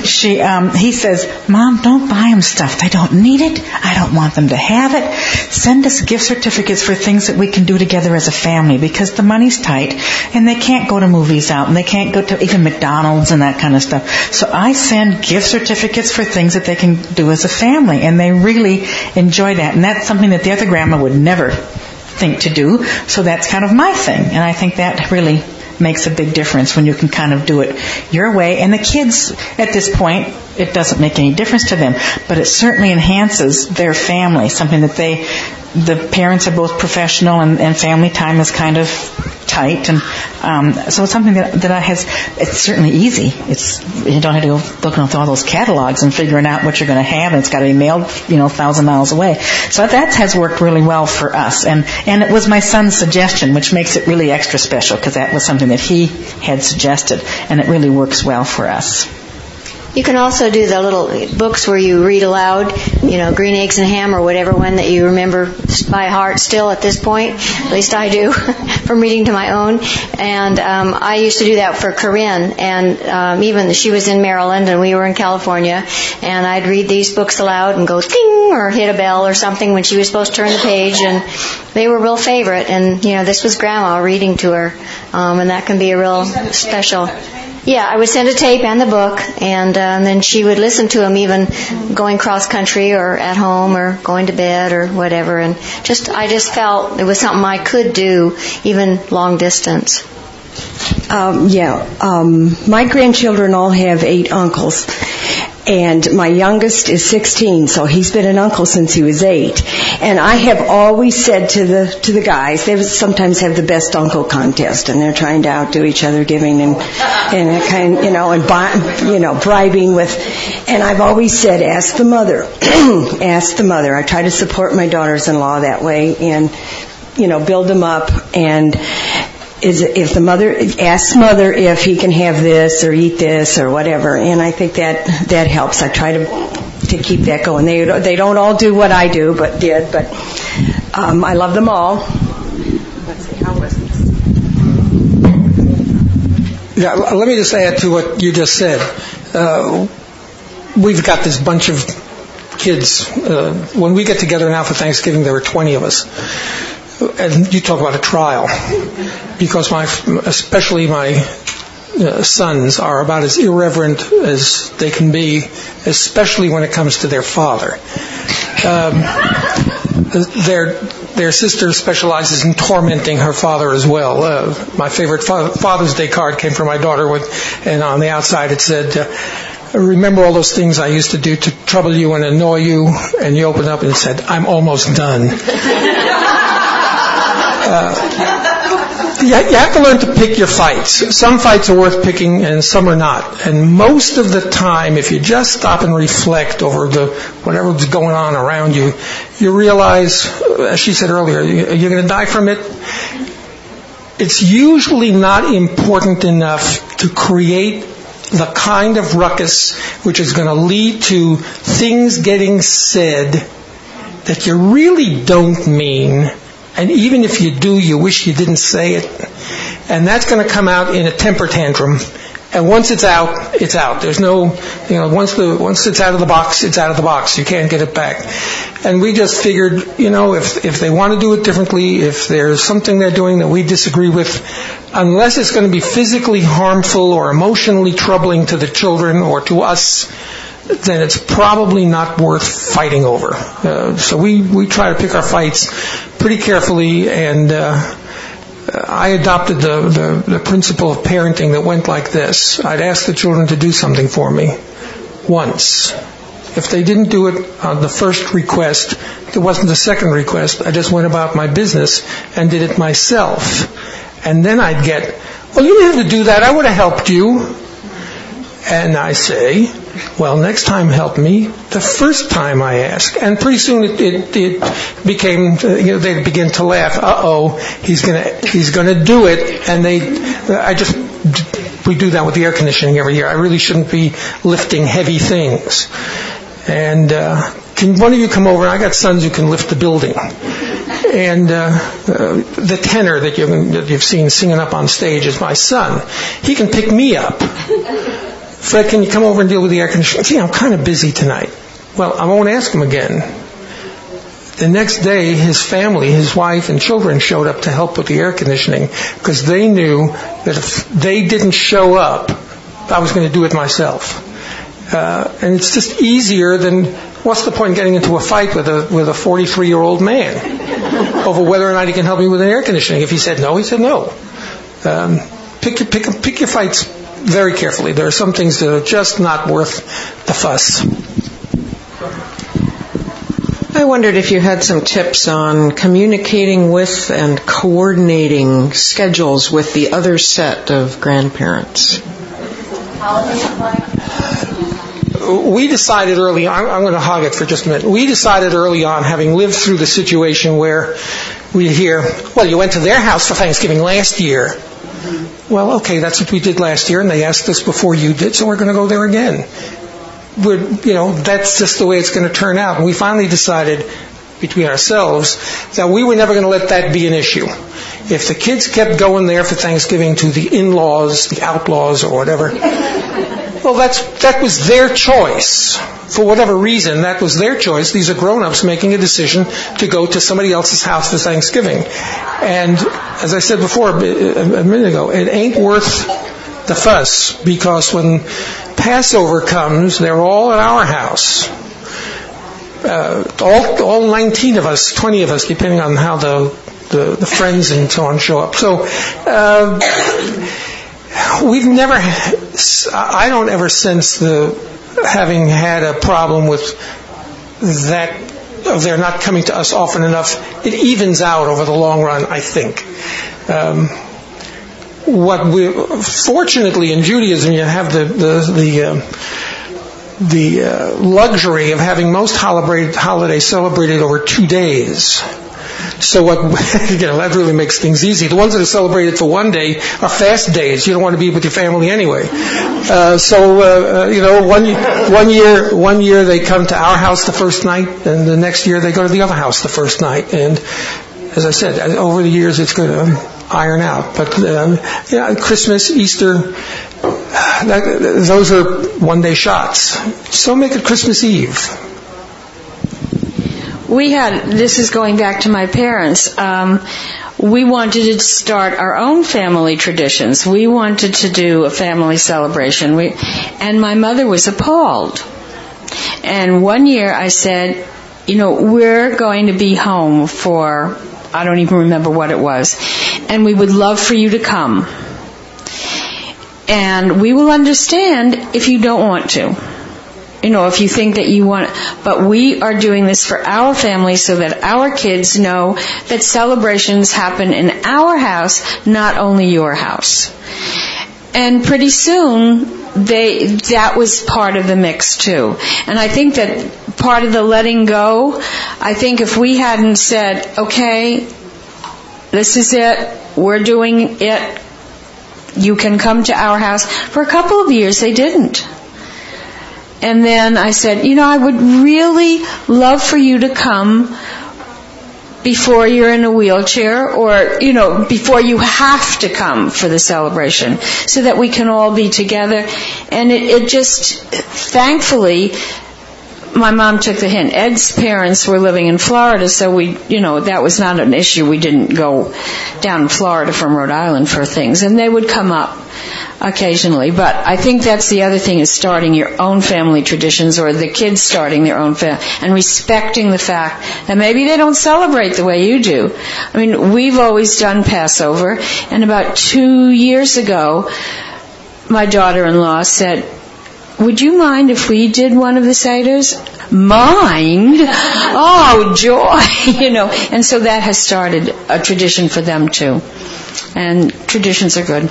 he says, Mom, don't buy them stuff. They don't need it. I don't want them to have it. Send us gift certificates for things that we can do together as a family, because the money's tight and they can't go to movies out and they can't go to even McDonald's and that kind of stuff. So I send gift certificates for things that they can do as a family, and they really enjoy that. And that's something that the other grandma would never think to do. So that's kind of my thing. And I think that really makes a big difference when you can kind of do it your way. And the kids, at this point, it doesn't make any difference to them, but it certainly enhances their family, something that the parents are both professional and family time is kind of tight. And so it's something that it's certainly easy. You don't have to go looking through all those catalogs and figuring out what you're going to have, and it's got to be mailed 1,000 miles away. So that has worked really well for us, and it was my son's suggestion, which makes it really extra special, because that was something that he had suggested, and it really works well for us. You can also do the little books where you read aloud, Green Eggs and Ham or whatever one that you remember by heart still at this point. At least I do, from reading to my own. And I used to do that for Corinne. And even she was in Maryland and we were in California. And I'd read these books aloud and go ding or hit a bell or something when she was supposed to turn the page. And they were a real favorite. And, this was Grandma reading to her. And that can be a real special... Yeah, I would send a tape and the book, and then she would listen to them even going cross-country or at home or going to bed or whatever. And I just felt it was something I could do, even long distance. My grandchildren all have 8 uncles. And my youngest is 16, so he's been an uncle since he was 8. And I have always said to the guys, they sometimes have the best uncle contest, and they're trying to outdo each other, giving and kind, and bribing with. And I've always said, ask the mother, ask the mother. I try to support my daughters-in-law that way, and build them up. And if the mother asks mother if he can have this or eat this or whatever, and I think that helps. I try to keep that going. They don't all do what I do, but I love them all. Let's see, how was this? Yeah, let me just add to what you just said. We've got this bunch of kids. When we get together now for Thanksgiving, there are 20 of us. And you talk about a trial, because especially my sons are about as irreverent as they can be, especially when it comes to their father. Their sister specializes in tormenting her father as well. My favorite Father's Day card came from my daughter, and on the outside it said, remember all those things I used to do to trouble you and annoy you? And you open up and it said, I'm almost done. You have to learn to pick your fights. Some fights are worth picking and some are not. And most of the time, if you just stop and reflect over whatever's going on around you, you realize, as she said earlier, you're going to die from it. It's usually not important enough to create the kind of ruckus which is going to lead to things getting said that you really don't mean. And even if you do, you wish you didn't say it. And that's going to come out in a temper tantrum. And once it's out, it's out. There's no, once it's out of the box, it's out of the box. You can't get it back. And we just figured, if they want to do it differently, if there's something they're doing that we disagree with, unless it's going to be physically harmful or emotionally troubling to the children or to us, then it's probably not worth fighting over. So we try to pick our fights pretty carefully, and I adopted the principle of parenting that went like this. I'd ask the children to do something for me once. If they didn't do it on the first request, there wasn't a second request. I just went about my business and did it myself. And then I'd get, well, you didn't have to do that. I would have helped you. And I say, well, next time help me the first time I ask. And pretty soon it became, they'd begin to laugh. He's gonna do it. And we do that with the air conditioning every year. I really shouldn't be lifting heavy things. And can one of you come over? I got sons who can lift the building. And the tenor that you've seen singing up on stage is my son. He can pick me up. Fred, can you come over and deal with the air conditioning? See, I'm kind of busy tonight. Well, I won't ask him again. The next day, his family, his wife and children showed up to help with the air conditioning because they knew that if they didn't show up, I was going to do it myself. And it's just easier than, what's the point in getting into a fight with a 43-year-old man over whether or not he can help me with an air conditioning? If he said no, he said no. Pick your fights very carefully. There are some things that are just not worth the fuss. I wondered if you had some tips on communicating with and coordinating schedules with the other set of grandparents. We decided early on, I'm going to hog it for just a minute. We decided early on, having lived through the situation where we hear, well, you went to their house for Thanksgiving last year. Well, okay, that's what we did last year, and they asked us before you did, so we're going to go there again. That's just the way it's going to turn out. And we finally decided between ourselves that we were never going to let that be an issue. If the kids kept going there for Thanksgiving to the in-laws, the outlaws, or whatever, well, that was their choice. For whatever reason, that was their choice. These are grown-ups making a decision to go to somebody else's house for Thanksgiving. And as I said before, a minute ago, it ain't worth the fuss, because when Passover comes, they're all at our house. All 19 of us, 20 of us, depending on how the friends and so on show up. So we've never, I don't ever sense the having had a problem with that, of their not coming to us often enough, it evens out over the long run, I think. Fortunately in Judaism, you have the luxury of having most holidays celebrated over 2 days. So that really makes things easy. The ones that are celebrated for 1 day are fast days. You don't want to be with your family anyway. One year they come to our house the first night, and the next year they go to the other house the first night. And as I said, over the years it's going to iron out. But Christmas, Easter, those are 1 day shots. So make it Christmas Eve. This is going back to my parents, we wanted to start our own family traditions. We wanted to do a family celebration. And my mother was appalled. And one year I said, we're going to be home for, I don't even remember what it was, and we would love for you to come. And we will understand if you don't want to. If you think that you want, but we are doing this for our family so that our kids know that celebrations happen in our house, not only your house. And pretty soon, that was part of the mix too. And I think that part of the letting go, I think if we hadn't said, okay, this is it, we're doing it, you can come to our house. For a couple of years, they didn't. And then I said, I would really love for you to come before you're in a wheelchair or, before you have to come for the celebration so that we can all be together. And it just, thankfully, my mom took the hint. Ed's parents were living in Florida, so that was not an issue. We didn't go down in Florida from Rhode Island for things. And they would come up occasionally. But I think that's the other thing, is starting your own family traditions, or the kids starting their own family, and respecting the fact that maybe they don't celebrate the way you do. I mean, we've always done Passover, and about 2 years ago, my daughter-in-law said, would you mind if we did one of the Seders? Mind? Oh, joy! And so that has started a tradition for them too. And traditions are good.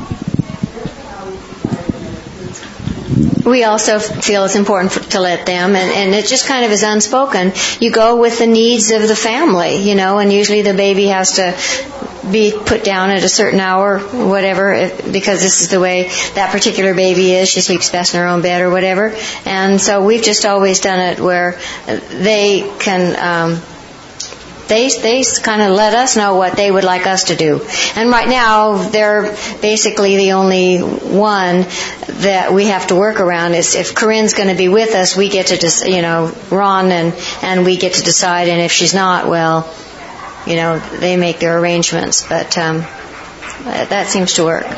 We also feel it's important to let them, and it just kind of is unspoken. You go with the needs of the family, and usually the baby has to be put down at a certain hour, whatever, because this is the way that particular baby is. She sleeps best in her own bed or whatever. And so we've just always done it where they can, they kind of let us know what they would like us to do. And right now, they're basically the only one that we have to work around. Is if Corinne's going to be with us, we get to Ron and we get to decide. And if she's not, well, they make their arrangements. But that seems to work.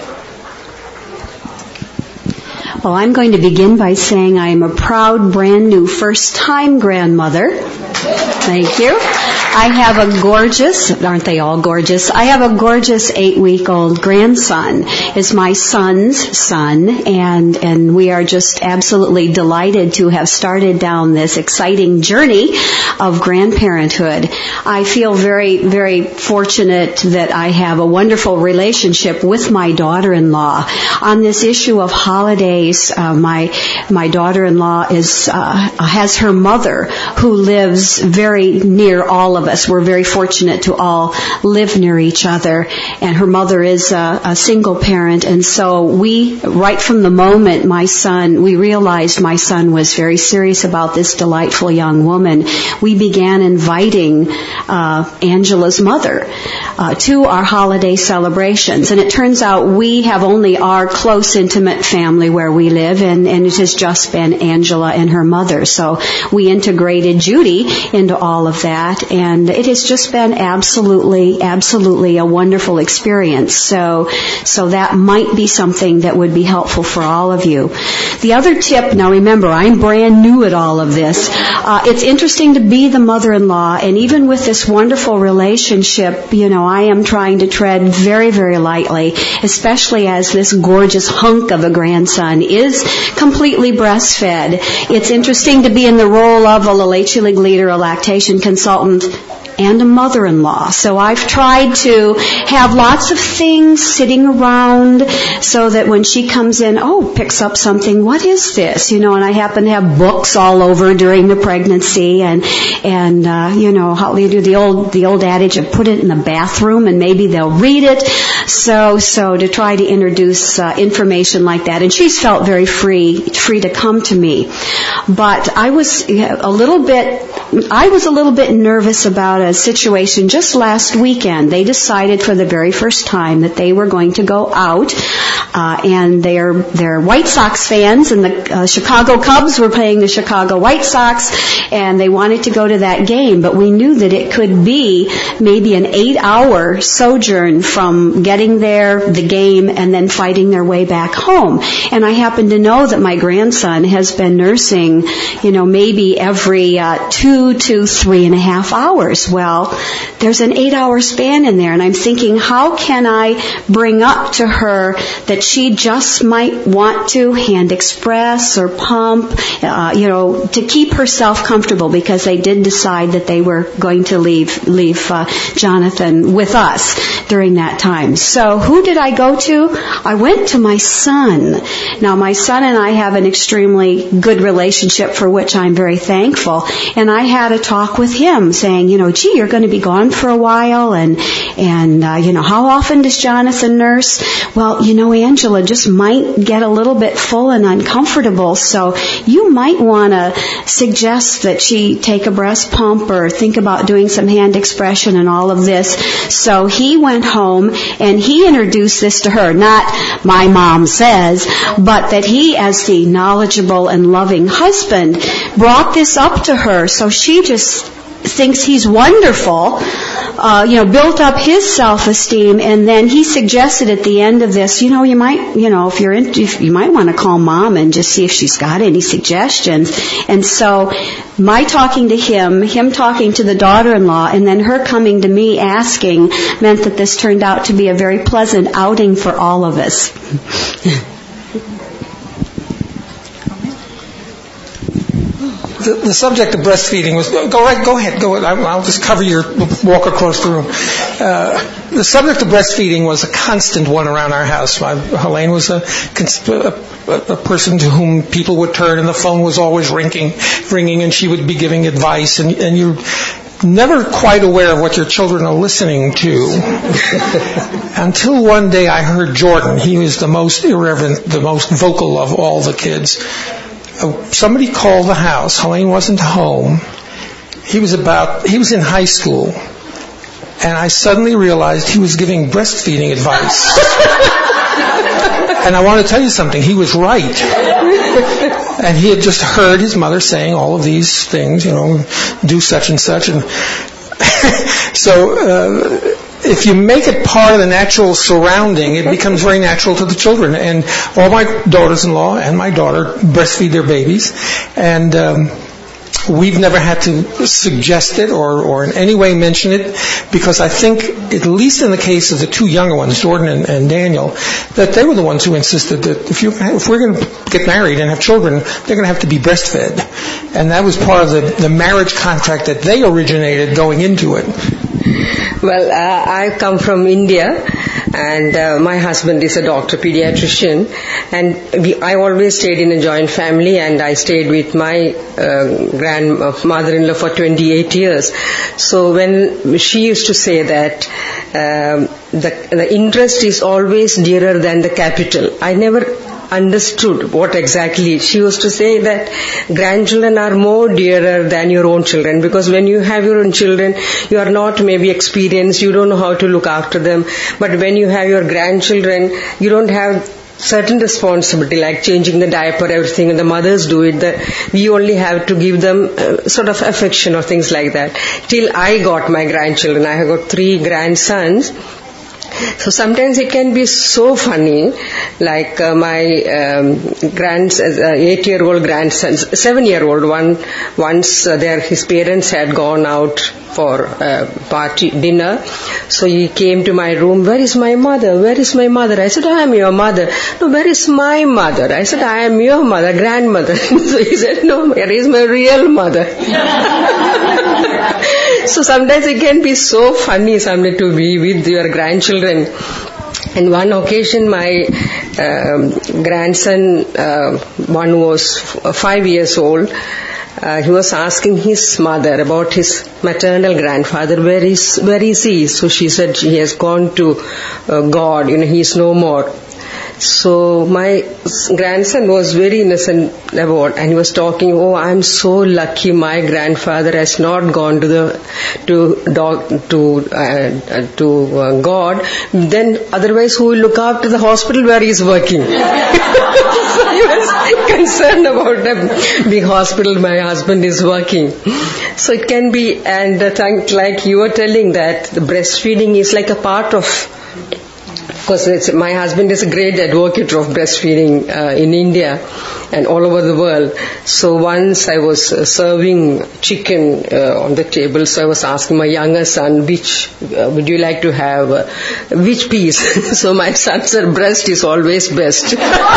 Well, I'm going to begin by saying I am a proud, brand new, first-time grandmother. Thank you. I have a gorgeous, aren't they all gorgeous? I have a gorgeous 8-week-old grandson. Is my son's son, and we are just absolutely delighted to have started down this exciting journey of grandparenthood. I feel very, very fortunate that I have a wonderful relationship with my daughter-in-law. On this issue of holidays, my daughter-in-law has her mother who lives very near all of us. We're very fortunate to all live near each other, and her mother is a single parent, and so we, right from the moment we realized my son was very serious about this delightful young woman, we began inviting Angela's mother to our holiday celebrations. And it turns out we have only our close, intimate family where we live, and it has just been Angela and her mother. So we integrated Judy into all of that, and it has just been absolutely a wonderful experience. So that might be something that would be helpful for all of you. The other tip, now remember, I'm brand new at all of this. It's interesting to be the mother-in-law, and even with this wonderful relationship, I am trying to tread very, very lightly, especially as this gorgeous hunk of a grandson is completely breastfed. It's interesting to be in the role of a La Leche League leader, a lactation consultant, and a mother-in-law. So I've tried to have lots of things sitting around so that when she comes in, picks up something, what is this? And I happen to have books all over during the pregnancy and how you do the old adage of put it in the bathroom and maybe they'll read it. So to try to introduce information like that. And she's felt very free to come to me. But I was a little bit nervous about a situation just last weekend. They decided for the very first time that they were going to go out, and they're White Sox fans, and the Chicago Cubs were playing the Chicago White Sox, and they wanted to go to that game. But we knew that it could be maybe an 8-hour sojourn from getting there, the game, and then fighting their way back home. And I happen to know that my grandson has been nursing, maybe every 2 to 3.5 hours. Well, there's an 8-hour span in there, and I'm thinking, how can I bring up to her that she just might want to hand express or pump, to keep herself comfortable, because they did decide that they were going to leave Jonathan with us during that time. So who did I go to? I went to my son. Now, my son and I have an extremely good relationship for which I'm very thankful, and I had a talk with him saying, gee, you're going to be gone for a while, and how often does Jonathan nurse? Well, Angela just might get a little bit full and uncomfortable, so you might want to suggest that she take a breast pump or think about doing some hand expression and all of this. So he went home and he introduced this to her, not my mom says, but that he, as the knowledgeable and loving husband, brought this up to her. So she just thinks he's wonderful, built up his self-esteem, and then he suggested at the end of this, you might want to call Mom and just see if she's got any suggestions. And so my talking to him talking to the daughter-in-law, and then her coming to me asking meant that this turned out to be a very pleasant outing for all of us. The subject of breastfeeding was, go ahead. I'll just cover your walk across the room. The subject of breastfeeding was a constant one around our house. Helene was a person to whom people would turn, and the phone was always ringing, and she would be giving advice, and you're never quite aware of what your children are listening to. Until one day I heard Jordan. He was the most irreverent, the most vocal of all the kids. Somebody called the house. Helene wasn't home. He was in high school. And I suddenly realized he was giving breastfeeding advice. And I want to tell you something. He was right. And he had just heard his mother saying all of these things, do such and such. And so if you make it part of the natural surrounding, it becomes very natural to the children. And all my daughters-in-law and my daughter breastfeed their babies. And we've never had to suggest it or in any way mention it, because I think, at least in the case of the two younger ones, Jordan and Daniel, that they were the ones who insisted that if we're going to get married and have children, they're going to have to be breastfed. And that was part of the marriage contract that they originated going into it. Well, I come from India, and my husband is a doctor, pediatrician, and I always stayed in a joint family, and I stayed with my grandmother-in-law for 28 years. So when she used to say that the interest is always dearer than the capital, I never understood what exactly. She used to say that grandchildren are more dearer than your own children, because when you have your own children, you are not maybe experienced, you don't know how to look after them. But when you have your grandchildren, you don't have certain responsibility like changing the diaper, everything, and the mothers do it. We only have to give them sort of affection or things like that. Till I got my grandchildren. I have got 3 grandsons. So sometimes it can be so funny, like my 8-year-old grandson, 7-year-old one, once his parents had gone out for party dinner. So he came to my room, "Where is my mother? Where is my mother?" I said, "I am your mother." "No, where is my mother?" I said, "I am your mother, grandmother." So he said, "No, where is my real mother?" So sometimes it can be so funny someday to be with your grandchildren. And one occasion my grandson, one was 5 years old, he was asking his mother about his maternal grandfather, where is he? So she said he has gone to God, he is no more. So my grandson was very innocent about, and he was talking, "Oh, I'm so lucky my grandfather has not gone to God. Then otherwise who will look after the hospital where he is working?" So he was concerned about the big hospital my husband is working. So it can be, and like you were telling that the breastfeeding is like a part of course, my husband is a great advocate of breastfeeding in India and all over the world. So once I was serving chicken on the table, so I was asking my younger son, which would you like to have, which piece? So my son said, breast is always best.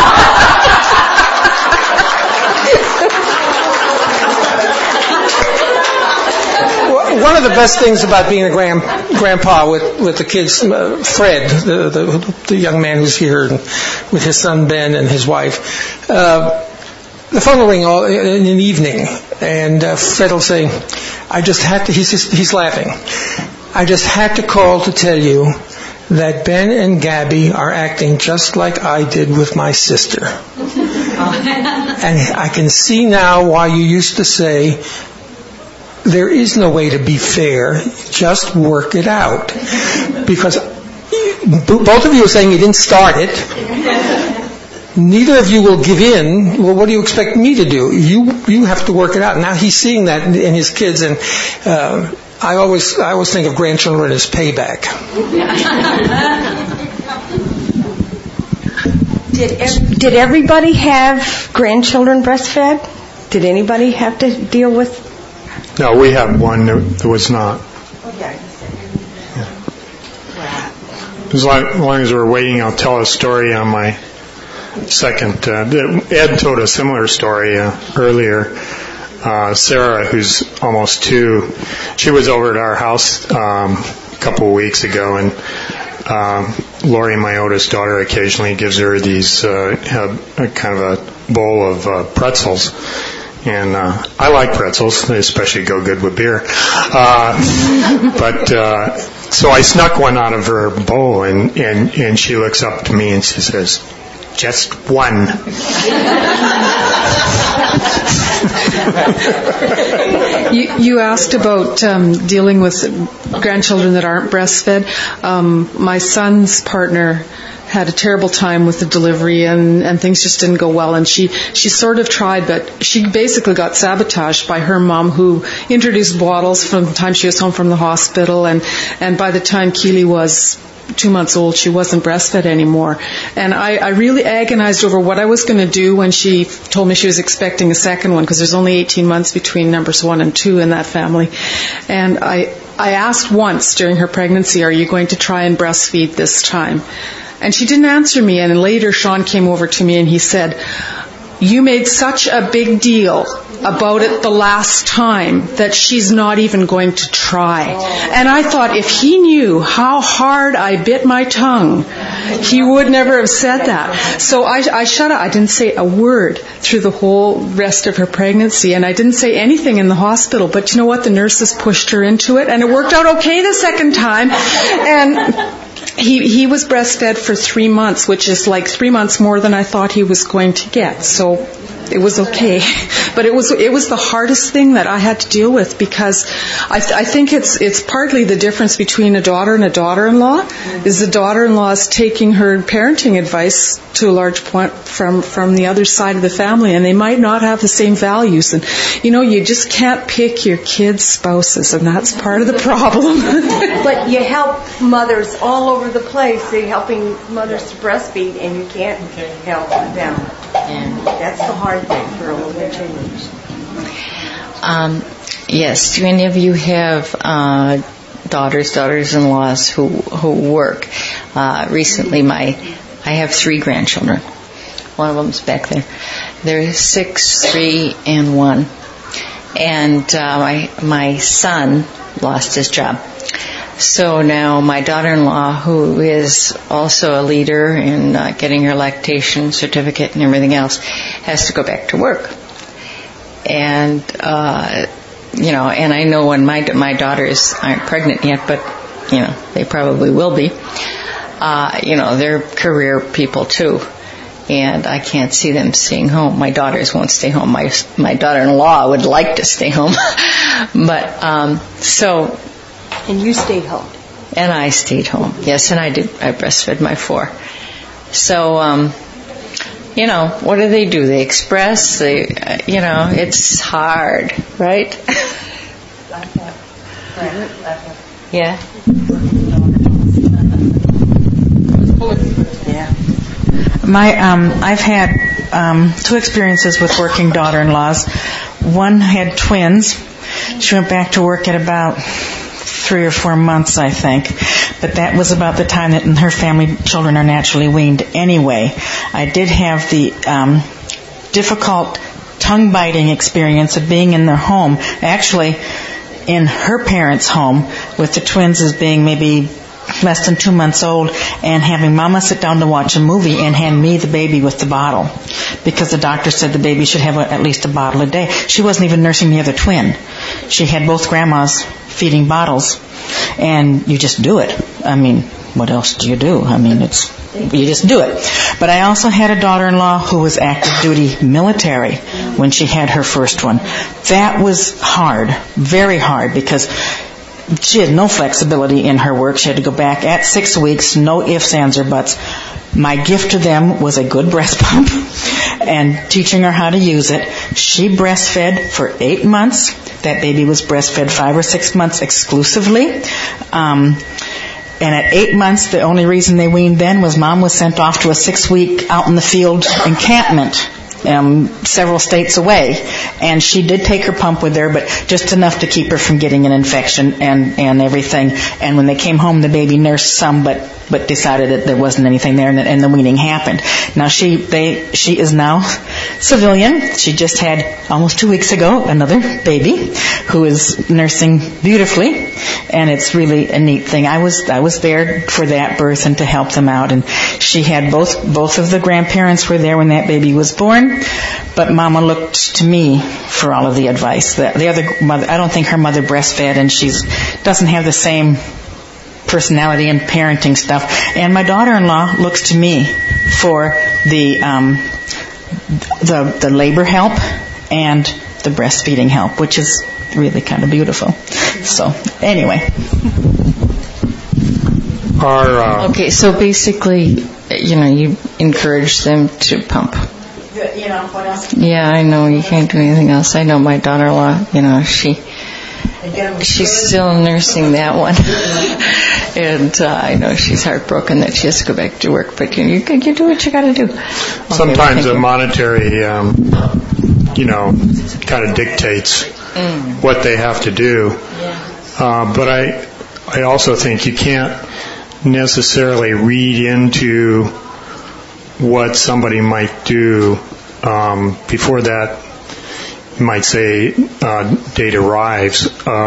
One of the best things about being a grandpa with the kids, Fred, the young man who's here, and with his son Ben and his wife, the phone will ring in the evening, and Fred will say, "I just had to," he's laughing, "I just had to call to tell you that Ben and Gabby are acting just like I did with my sister. And I can see now why you used to say, there is no way to be fair, just work it out." Because both of you are saying you didn't start it. Neither of you will give in. Well, what do you expect me to do? You have to work it out. Now he's seeing that in his kids, and I always think of grandchildren as payback. Did everybody have grandchildren breastfed? Did anybody have to deal with? No, we have one that was not. Okay. As long as we're waiting, I'll tell a story on my second. Ed told a similar story earlier. Sarah, who's almost 2, she was over at our house a couple of weeks ago, and Lori, my oldest daughter, occasionally gives her these kind of a bowl of pretzels. And I like pretzels; they especially go good with beer. So I snuck one out of her bowl, and she looks up to me and she says, "Just one." You asked about dealing with grandchildren that aren't breastfed. My son's partner had a terrible time with the delivery, and things just didn't go well, and she sort of tried, but she basically got sabotaged by her mom, who introduced bottles from the time she was home from the hospital, and by the time Keely was 2 months old, she wasn't breastfed anymore. And I really agonized over what I was going to do when she told me she was expecting a second one, because there's only 18 months between numbers 1 and 2 in that family. And I asked once during her pregnancy, "Are you going to try and breastfeed this time?" And she didn't answer me, and later Sean came over to me and he said, "You made such a big deal about it the last time that she's not even going to try." And I thought, if he knew how hard I bit my tongue, he would never have said that. So I shut up. I didn't say a word through the whole rest of her pregnancy, and I didn't say anything in the hospital. But you know what? The nurses pushed her into it, and it worked out okay the second time. And he was breastfed for 3 months, which is like 3 months more than I thought he was going to get. So it was okay. But it was the hardest thing that I had to deal with, because I think it's partly the difference between a daughter and a daughter-in-law, is the daughter-in-law is taking her parenting advice to a large point from the other side of the family, and they might not have the same values. And, you just can't pick your kids' spouses, and that's part of the problem. But you help mothers all over the place. They're helping mothers to breastfeed, and you can't help them. And that's the hard thing for a little change. Yes. Do any of you have daughters-in-laws who work? Recently, I have 3 grandchildren. One of them's back there. They're 6, 3, and 1. And my son lost his job. So now my daughter-in-law, who is also a leader in getting her lactation certificate and everything else, has to go back to work. And, and I know when my daughters aren't pregnant yet, but, they probably will be. They're career people too. And I can't see them staying home. My daughters won't stay home. My daughter-in-law would like to stay home. But, And you stayed home. And I stayed home. Yes, and I did. I breastfed my 4. So, what do? They express. It's hard, right? Yeah. Yeah. I've had 2 experiences with working daughter-in-laws. One had twins. She went back to work at about 3 or 4 months, I think. But that was about the time that in her family children are naturally weaned anyway. I did have the difficult tongue-biting experience of being in their home, actually in her parents' home, with the twins as being maybe less than 2 months old, and having Mama sit down to watch a movie and hand me the baby with the bottle, because the doctor said the baby should have at least a bottle a day. She wasn't even nursing the other twin. She had both grandmas feeding bottles, and you just do it. I mean, what else do? You just do it. But I also had a daughter-in-law who was active duty military when she had her first one. That was hard, very hard, because she had no flexibility in her work. She had to go back at 6 weeks, no ifs, ands, or buts. My gift to them was a good breast pump and teaching her how to use it. She breastfed for 8 months. That baby was breastfed 5 or 6 months exclusively. And at 8 months, the only reason they weaned then was Mom was sent off to a 6-week out in the field encampment. Several states away, and she did take her pump with her, but just enough to keep her from getting an infection and everything. And when they came home, the baby nursed some, but decided that there wasn't anything there, and the weaning happened. Now she is now civilian. She just had almost 2 weeks ago another baby who is nursing beautifully, and it's really a neat thing. I was there for that birth and to help them out, and she had both of the grandparents were there when that baby was born. But Mama looked to me for all of the advice. The other mother, I don't think her mother breastfed, and doesn't have the same personality and parenting stuff. And my daughter-in-law looks to me for the labor help and the breastfeeding help, which is really kind of beautiful. So anyway. Okay, so basically, you encourage them to pump. What else? Yeah, I know you can't do anything else. I know my daughter-in-law, she's still nursing that one. And I know she's heartbroken that she has to go back to work, but you do what you got to do. Sometimes the monetary, kind of dictates what they have to do. But I also think you can't necessarily read into what somebody might do before that. You might say date arrives.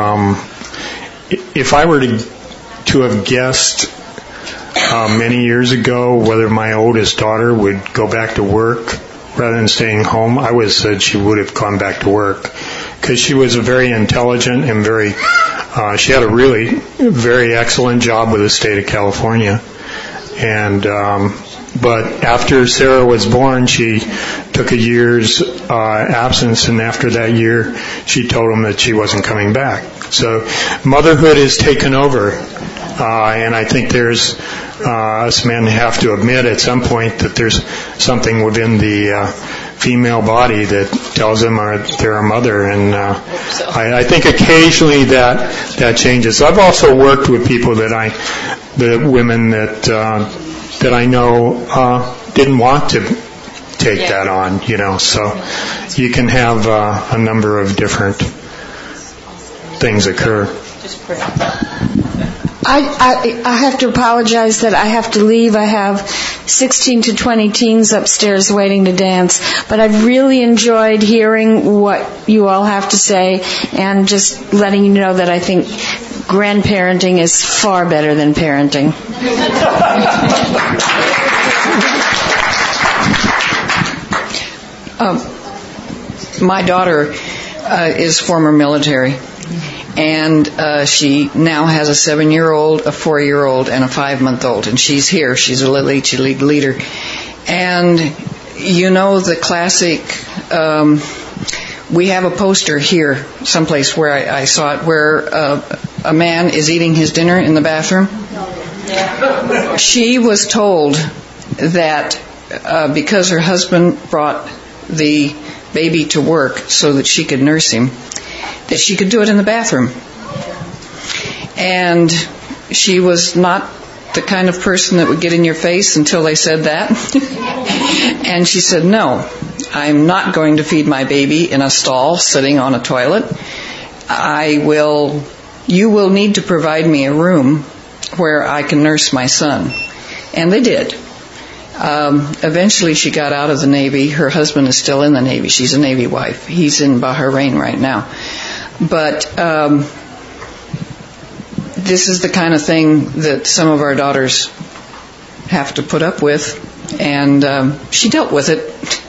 If I were to have guessed many years ago whether my oldest daughter would go back to work rather than staying home, I would have said she would have gone back to work, because she was a very intelligent and she had a really very excellent job with the state of California. And but after Sarah was born, she took a year's absence, and after that year, she told him that she wasn't coming back. So motherhood is taken over, and I think there's us men have to admit at some point that there's something within the female body that tells them they're a mother, and I think occasionally that changes. I've also worked with people the women that I know didn't want to take that on, so you can have a number of different things occur. I have to apologize that I have to leave. I have 16 to 20 teens upstairs waiting to dance. But I've really enjoyed hearing what you all have to say and just letting you know that I think grandparenting is far better than parenting. My daughter is former military. And she now has a 7-year-old, a 4-year-old, and a 5-month-old. And she's here. She's a Leche League leader. And the classic, we have a poster here someplace where I saw it, where a man is eating his dinner in the bathroom. She was told that because her husband brought the baby to work so that she could nurse him, that she could do it in the bathroom. And she was not the kind of person that would get in your face until they said that. And she said, no, I'm not going to feed my baby in a stall sitting on a toilet. You will need to provide me a room where I can nurse my son. And they did. Eventually she got out of the Navy. Her husband is still in the Navy. She's a Navy wife. He's in Bahrain right now. But this is the kind of thing that some of our daughters have to put up with, and she dealt with it.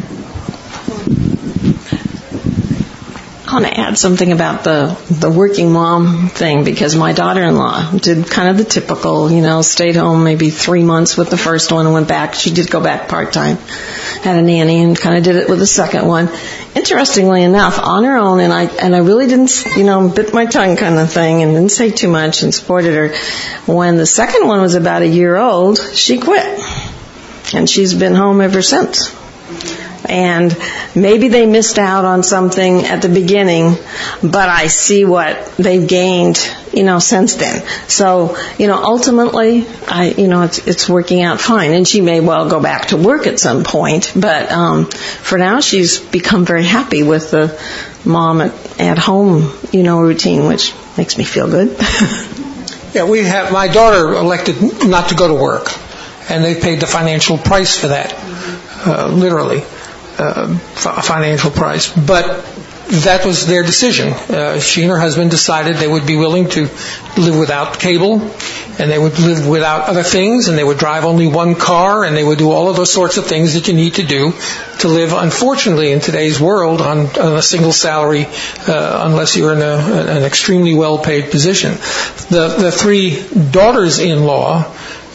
I want to add something about the working mom thing, because my daughter-in-law did kind of the typical, stayed home maybe 3 months with the first one and went back. She did go back part-time, had a nanny, and kind of did it with the second one. Interestingly enough, on her own, and I really didn't, bit my tongue kind of thing and didn't say too much and supported her. When the second one was about a year old, she quit. And she's been home ever since. And maybe they missed out on something at the beginning, but I see what they've gained, since then. So, ultimately, it's working out fine. And she may well go back to work at some point, but for now, she's become very happy with the mom at home, routine, which makes me feel good. Yeah, my daughter elected not to go to work, and they paid the financial price for that, literally. Financial price, but that was their decision. She and her husband decided they would be willing to live without cable, and they would live without other things, and they would drive only one car, and they would do all of those sorts of things that you need to do to live, unfortunately, in today's world on a single salary, unless you're in an extremely well-paid position. The 3 daughters-in-law,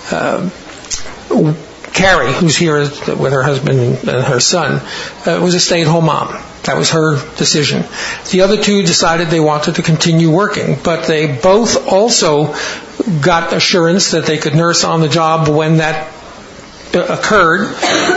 Carrie, who's here with her husband and her son, was a stay-at-home mom. That was her decision. The other 2 decided they wanted to continue working, but they both also got assurance that they could nurse on the job when that occurred.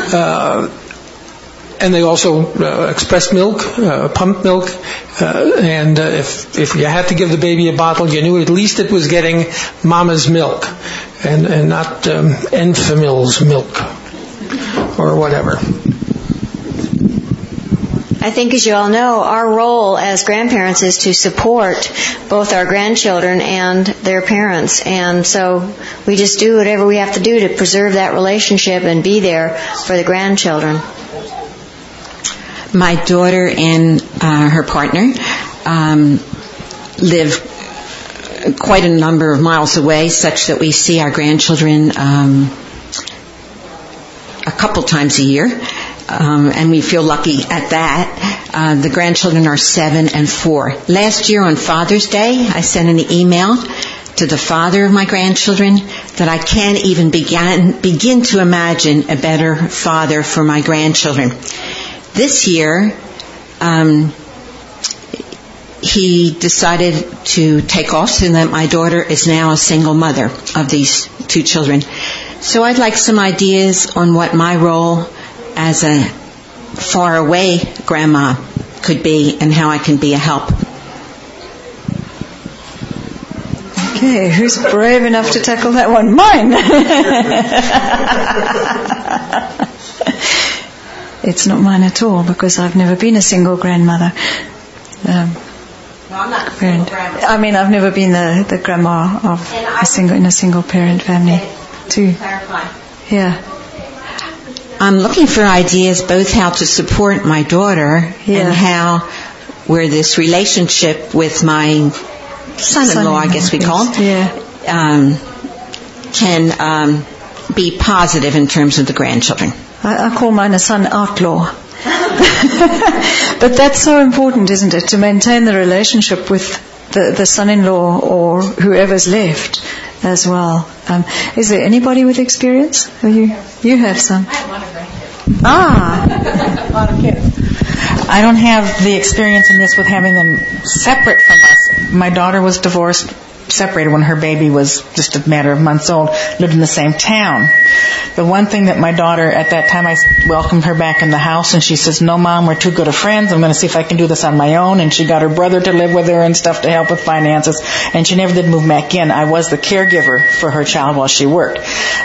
And they also expressed milk, pumped milk, and if you had to give the baby a bottle, you knew at least it was getting mama's milk, and not Enfamil's milk or whatever. I think, as you all know, our role as grandparents is to support both our grandchildren and their parents. And so we just do whatever we have to do to preserve that relationship and be there for the grandchildren. My daughter and her partner live quite a number of miles away, such that we see our grandchildren a couple times a year. And we feel lucky at that. The grandchildren are 7 and 4. Last year on Father's Day, I sent an email to the father of my grandchildren that I can't even begin to imagine a better father for my grandchildren. This year, he decided to take off, so that my daughter is now a single mother of these 2 children. So I'd like some ideas on what my role as a far away grandma could be and how I can be a help. Okay, who's brave enough to tackle that one? Mine! It's not mine at all, because I've never been a single grandmother. I'm not a single grandma. I mean, I've never been the grandma of in a single parent family. To clarify. Yeah. I'm looking for ideas both how to support my daughter and how where this relationship with my son-in-law, I guess we call him, can be positive in terms of the grandchildren. I call mine a son outlaw. But that's so important, isn't it, to maintain the relationship with the son-in-law or whoever's left as well. Is there anybody with experience? You have some. I have one of them. A lot of kids. I don't have the experience in this with having them separate from us. My daughter was divorced, separated when her baby was just a matter of months old, lived in the same town. The one thing that my daughter, at that time, I welcomed her back in the house, and she says, "No, Mom, we're too good of friends. I'm going to see if I can do this on my own." And she got her brother to live with her and stuff to help with finances, and she never did move back in. I was the caregiver for her child while she worked.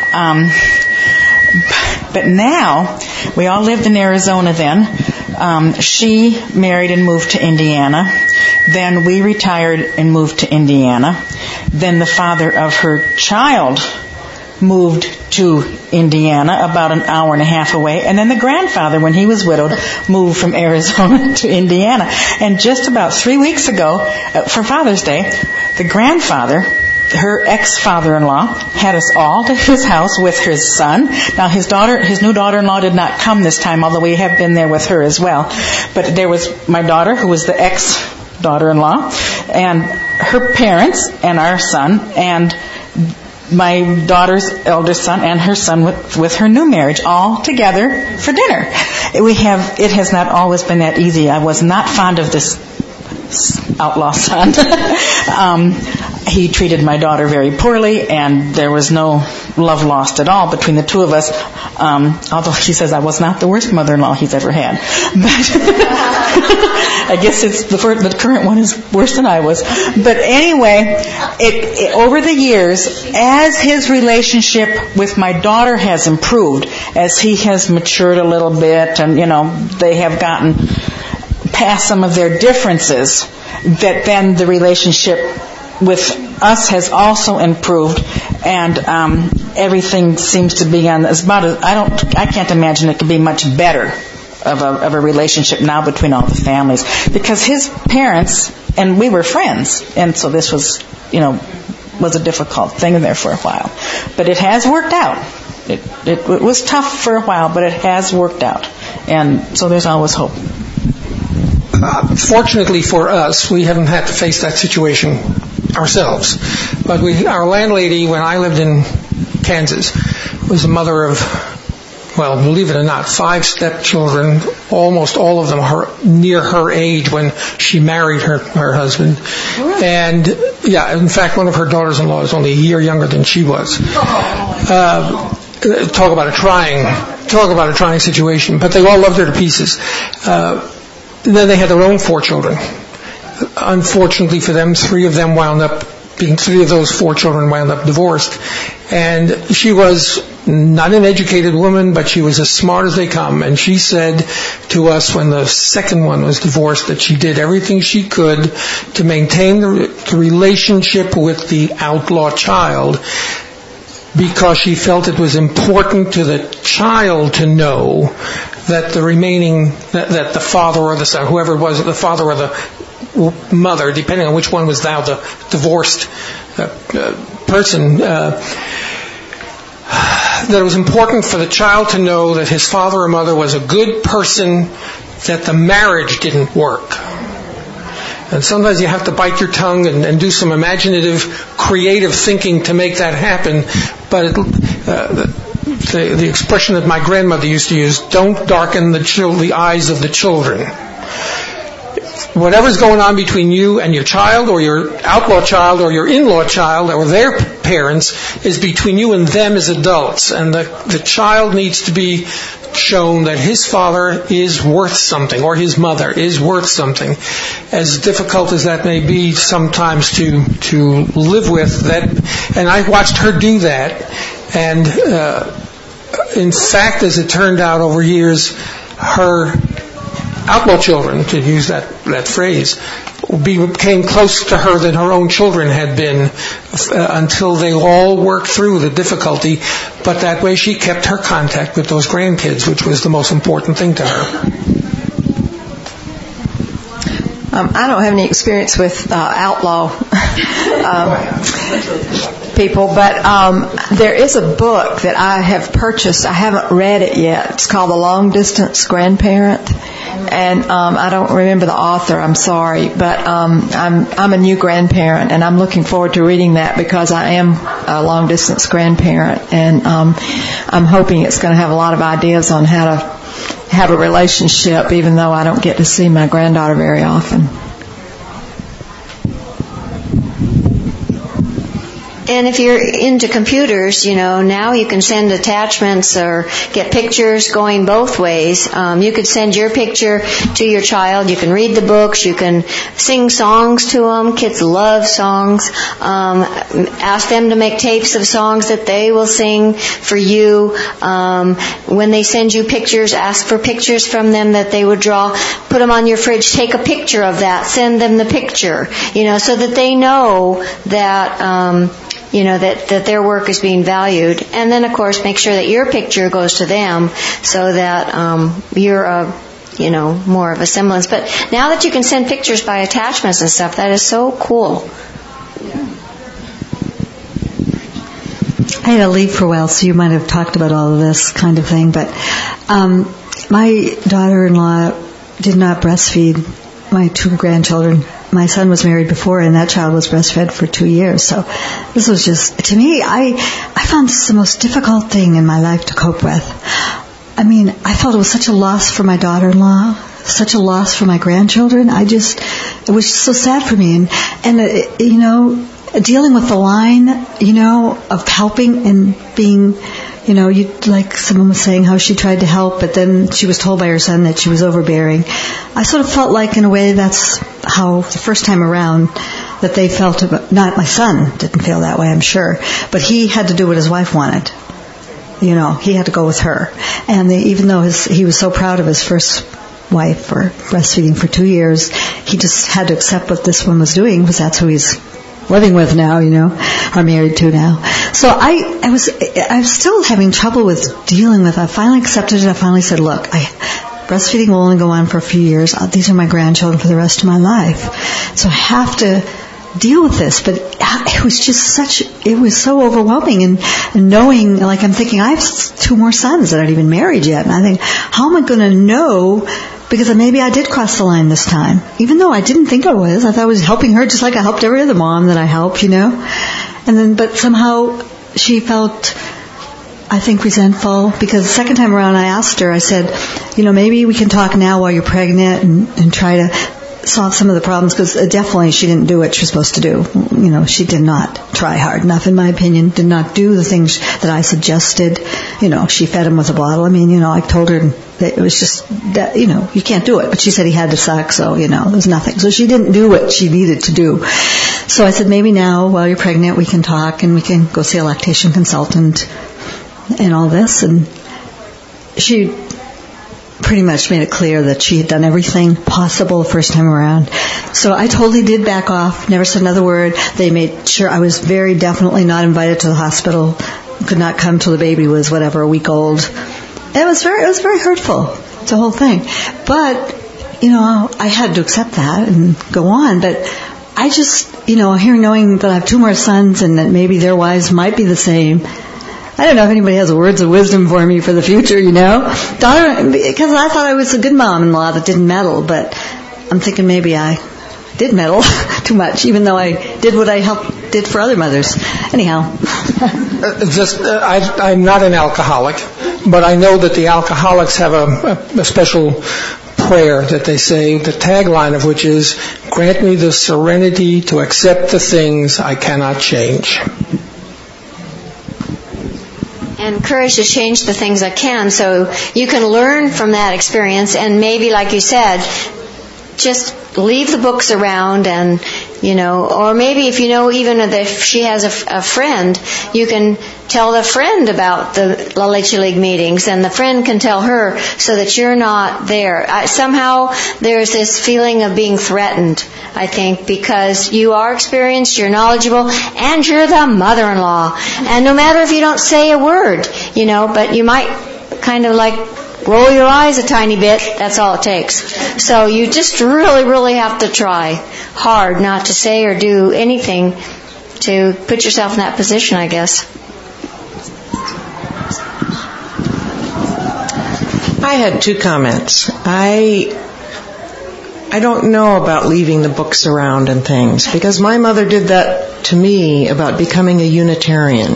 But now, we all lived in Arizona then. She married and moved to Indiana. Then we retired and moved to Indiana. Then the father of her child moved to Indiana, about an hour and a half away. And then the grandfather, when he was widowed, moved from Arizona to Indiana. And just about 3 weeks ago, for Father's Day, the grandfather, her ex-father-in-law, had us all to his house with his son. Now his new daughter-in-law did not come this time, although we have been there with her as well. But there was my daughter, who was the ex-daughter-in-law, and her parents, and our son, and my daughter's elder son and her son with her new marriage, all together for dinner. It has not always been that easy. I was not fond of this outlaw son. He treated my daughter very poorly, and there was no love lost at all between the two of us, although he says I was not the worst mother-in-law he's ever had. But I guess the current one is worse than I was. But anyway, over the years, as his relationship with my daughter has improved, as he has matured a little bit, and they have gotten past some of their differences, that then the relationship with us has also improved, and everything seems to be on I can't imagine it could be much better of a relationship now between all the families, because his parents and we were friends, and so this was a difficult thing there for a while, but it has worked out. It was tough for a while, but it has worked out, and so there's always hope. Fortunately for us, we haven't had to face that situation ourselves. But our landlady, when I lived in Kansas, was the mother of, well, believe it or not, 5 stepchildren, almost all of them near her age when she married her husband. And, in fact, one of her daughters-in-law is only a year younger than she was. Talk about a trying situation. But they all loved her to pieces. Then they had their own 4 children. Unfortunately for them, 3 of those 4 children wound up divorced. And she was not an educated woman, but she was as smart as they come. And she said to us when the second one was divorced that she did everything she could to maintain the relationship with the outlaw child, because she felt it was important to the child to know that that the father or the son, whoever it was, the father or the mother, depending on which one was now the divorced person, that it was important for the child to know that his father or mother was a good person, that the marriage didn't work. And sometimes you have to bite your tongue and do some imaginative, creative thinking to make that happen. But the expression that my grandmother used to use, don't darken the eyes of the children. whatever's going on between you and your child or your outlaw child or your in-law child or their parents is between you and them as adults. And the child needs to be shown that his father is worth something or his mother is worth something. As difficult as that may be sometimes to live with, that, and I watched her do that. And in fact, as it turned out over years, her outlaw children, to use that phrase, became closer to her than her own children had been until they all worked through the difficulty. But that way she kept her contact with those grandkids, which was the most important thing to her. I don't have any experience with outlaw people, but there is a book that I have purchased. I haven't read it yet. It's called The Long Distance Grandparent. And I don't remember the author, I'm sorry, but I'm a new grandparent, and I'm looking forward to reading that because I am a long-distance grandparent, and I'm hoping it's going to have a lot of ideas on how to have a relationship, even though I don't get to see my granddaughter very often. And if you're into computers, now you can send attachments or get pictures going both ways. You could send your picture to your child. You can read the books. You can sing songs to them. Kids love songs. Ask them to make tapes of songs that they will sing for you. When they send you pictures, ask for pictures from them that they would draw. Put them on your fridge. Take a picture of that. Send them the picture, so that they know that that their work is being valued. And then, of course, make sure that your picture goes to them so that you're more of a semblance. But now that you can send pictures by attachments and stuff, that is so cool. I had to leave for a while, so you might have talked about all of this kind of thing. But my daughter-in-law did not breastfeed my 2 grandchildren. My son was married before, and that child was breastfed for 2 years. So this was just, to me, I found this the most difficult thing in my life to cope with. I mean, I felt it was such a loss for my daughter-in-law, such a loss for my grandchildren. It was so sad for me. And dealing with the line, of helping and being, like someone was saying how she tried to help, but then she was told by her son that she was overbearing. I sort of felt like, in a way, that's how the first time around that they felt about, not my son didn't feel that way, I'm sure, but he had to do what his wife wanted. He had to go with her. And even though he was so proud of his first wife for breastfeeding for 2 years, he just had to accept what this one was doing because that's who he's living with now, or married to now. So I'm still having trouble with dealing with it. I finally accepted it. I finally said, look, breastfeeding will only go on for a few years. These are my grandchildren for the rest of my life. So I have to deal with this. But it was just it was so overwhelming. And knowing, like I'm thinking, I have 2 more sons that aren't even married yet. And I think, how am I going to know? Because maybe I did cross the line this time. Even though I didn't think I was. I thought I was helping her just like I helped every other mom that I helped, but somehow she felt, I think, resentful. Because the second time around I asked her, I said, maybe we can talk now while you're pregnant and try to solve some of the problems. Because definitely she didn't do what she was supposed to do. She did not try hard enough, in my opinion. Did not do the things that I suggested. She fed him with a bottle. I mean, I told her that it was just that, you can't do it. But she said he had to suck, so, there was nothing. So she didn't do what she needed to do. So I said, maybe now, while you're pregnant, we can talk and we can go see a lactation consultant and all this. And she pretty much made it clear that she had done everything possible the first time around. So I totally did back off, never said another word. They made sure I was very definitely not invited to the hospital, could not come till the baby was, a week old. It was very hurtful, the whole thing. But, I had to accept that and go on. But I just, here knowing that I have 2 more sons and that maybe their wives might be the same, I don't know if anybody has words of wisdom for me for the future, because I thought I was a good mom-in-law that didn't meddle, but I'm thinking maybe I did meddle too much, even though I did what I did for other mothers. Anyhow. I'm not an alcoholic, but I know that the alcoholics have a special prayer that they say, the tagline of which is, "Grant me the serenity to accept the things I cannot change." And courage to change the things I can, so you can learn from that experience, and maybe, like you said, just leave the books around, and or maybe if even if she has a friend, you can tell the friend about the La Leche League meetings, and the friend can tell her, so that you're not there. Somehow there's this feeling of being threatened, I think, because you are experienced, you're knowledgeable, and you're the mother-in-law. And no matter if you don't say a word, but you might kind of roll your eyes a tiny bit, that's all it takes. So you just really, really have to try hard not to say or do anything to put yourself in that position, I guess. I had 2 comments. I don't know about leaving the books around and things, because my mother did that to me about becoming a Unitarian.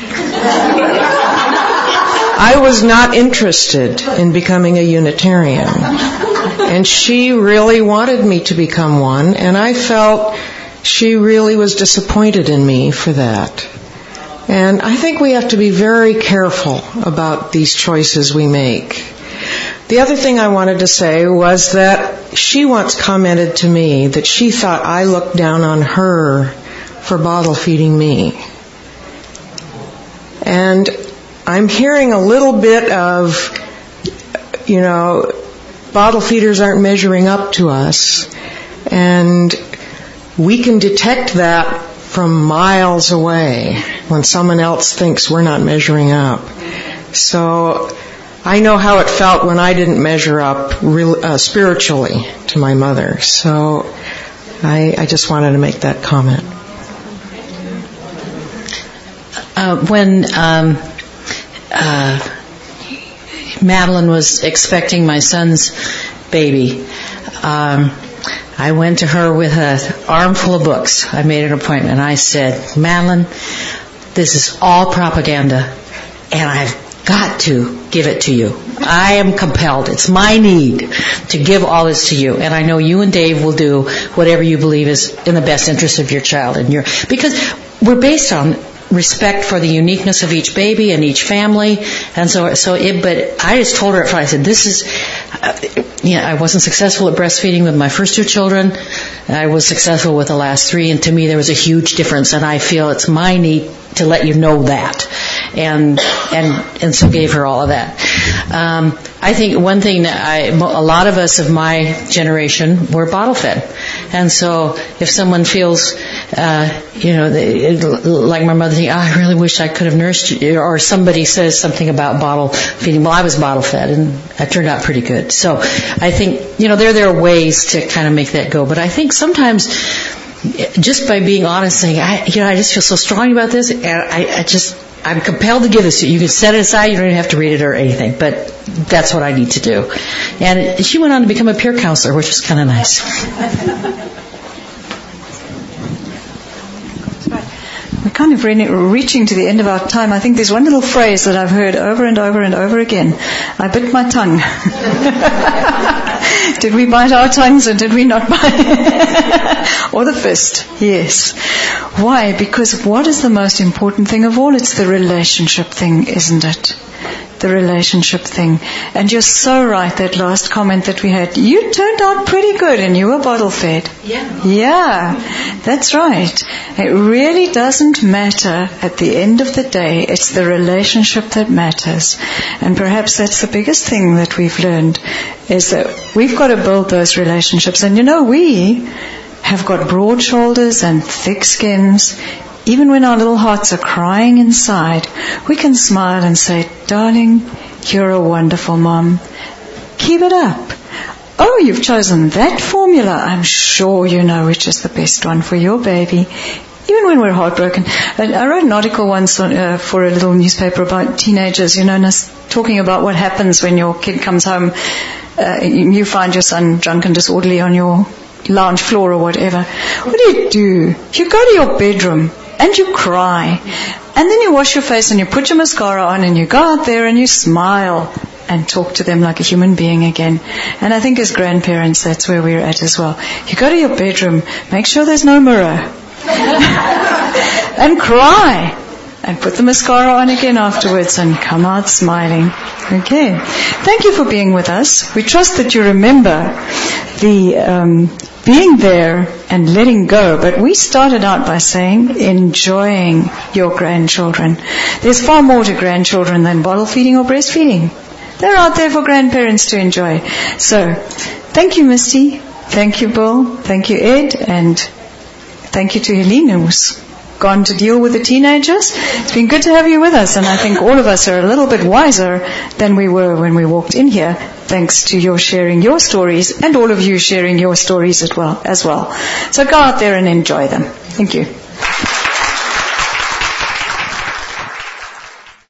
I was not interested in becoming a Unitarian, and she really wanted me to become one, and I felt she really was disappointed in me for that. And I think we have to be very careful about these choices we make. The other thing I wanted to say was that she once commented to me that she thought I looked down on her for bottle feeding me. And I'm hearing a little bit of, bottle feeders aren't measuring up to us. And we can detect that from miles away when someone else thinks we're not measuring up. So I know how it felt when I didn't measure up spiritually to my mother. So I just wanted to make that comment. When Madeline was expecting my son's baby, I went to her with an armful of books. I made an appointment. I said, "Madeline, this is all propaganda, and I've got to give it to you. I am compelled. It's my need to give all this to you. And I know you and Dave will do whatever you believe is in the best interest of your child." Because we're based on respect for the uniqueness of each baby and each family, and but I just told her up front, I said, "This is, I wasn't successful at breastfeeding with my first 2 children. I was successful with the last 3, and to me there was a huge difference, and I feel it's my need to let you know that," and so gave her all of that. I think one thing that a lot of us of my generation were bottle fed, and so if someone feels, like my mother, I really wish I could have nursed you, or somebody says something about bottle feeding. Well, I was bottle fed, and I turned out pretty good. So I think there are ways to kind of make that go, but I think sometimes just by being honest, saying, I just feel so strong about this, and I'm compelled to give this to you. You can set it aside. You don't even have to read it or anything, but that's what I need to do. And she went on to become a peer counselor, which was kind of nice. We're kind of reaching to the end of our time. I think there's one little phrase that I've heard over and over and over again. I bit my tongue. Did we bite our tongues or did we not bite? Or the fist, yes. Why? Because what is the most important thing of all? It's the relationship thing, isn't it? The relationship thing. And you're so right, that last comment that we had. You turned out pretty good and you were bottle fed. Yeah, that's right. It really doesn't matter at the end of the day. It's the relationship that matters. And perhaps that's the biggest thing that we've learned, is that we've got to build those relationships. And we have got broad shoulders and thick skins. Even when our little hearts are crying inside, we can smile and say, "Darling, you're a wonderful mom. Keep it up. Oh, you've chosen that formula. I'm sure you know which is the best one for your baby." Even when we're heartbroken. I wrote an article once for a little newspaper about teenagers, talking about what happens when your kid comes home. You find your son drunk and disorderly on your lounge floor or whatever. What do? You go to your bedroom and you cry. And then you wash your face and you put your mascara on and you go out there and you smile and talk to them like a human being again. And I think as grandparents, that's where we're at as well. You go to your bedroom, make sure there's no mirror. And cry. And put the mascara on again afterwards and come out smiling. Okay. Thank you for being with us. We trust that you remember the being there and letting go. But we started out by saying enjoying your grandchildren. There's far more to grandchildren than bottle feeding or breastfeeding. They're out there for grandparents to enjoy. So, thank you, Misty. Thank you, Bill. Thank you, Ed. And thank you to Helene, who's gone to deal with the teenagers. It's been good to have you with us, and I think all of us are a little bit wiser than we were when we walked in here, thanks to your sharing your stories and all of you sharing your stories as well. So go out there and enjoy them. Thank you.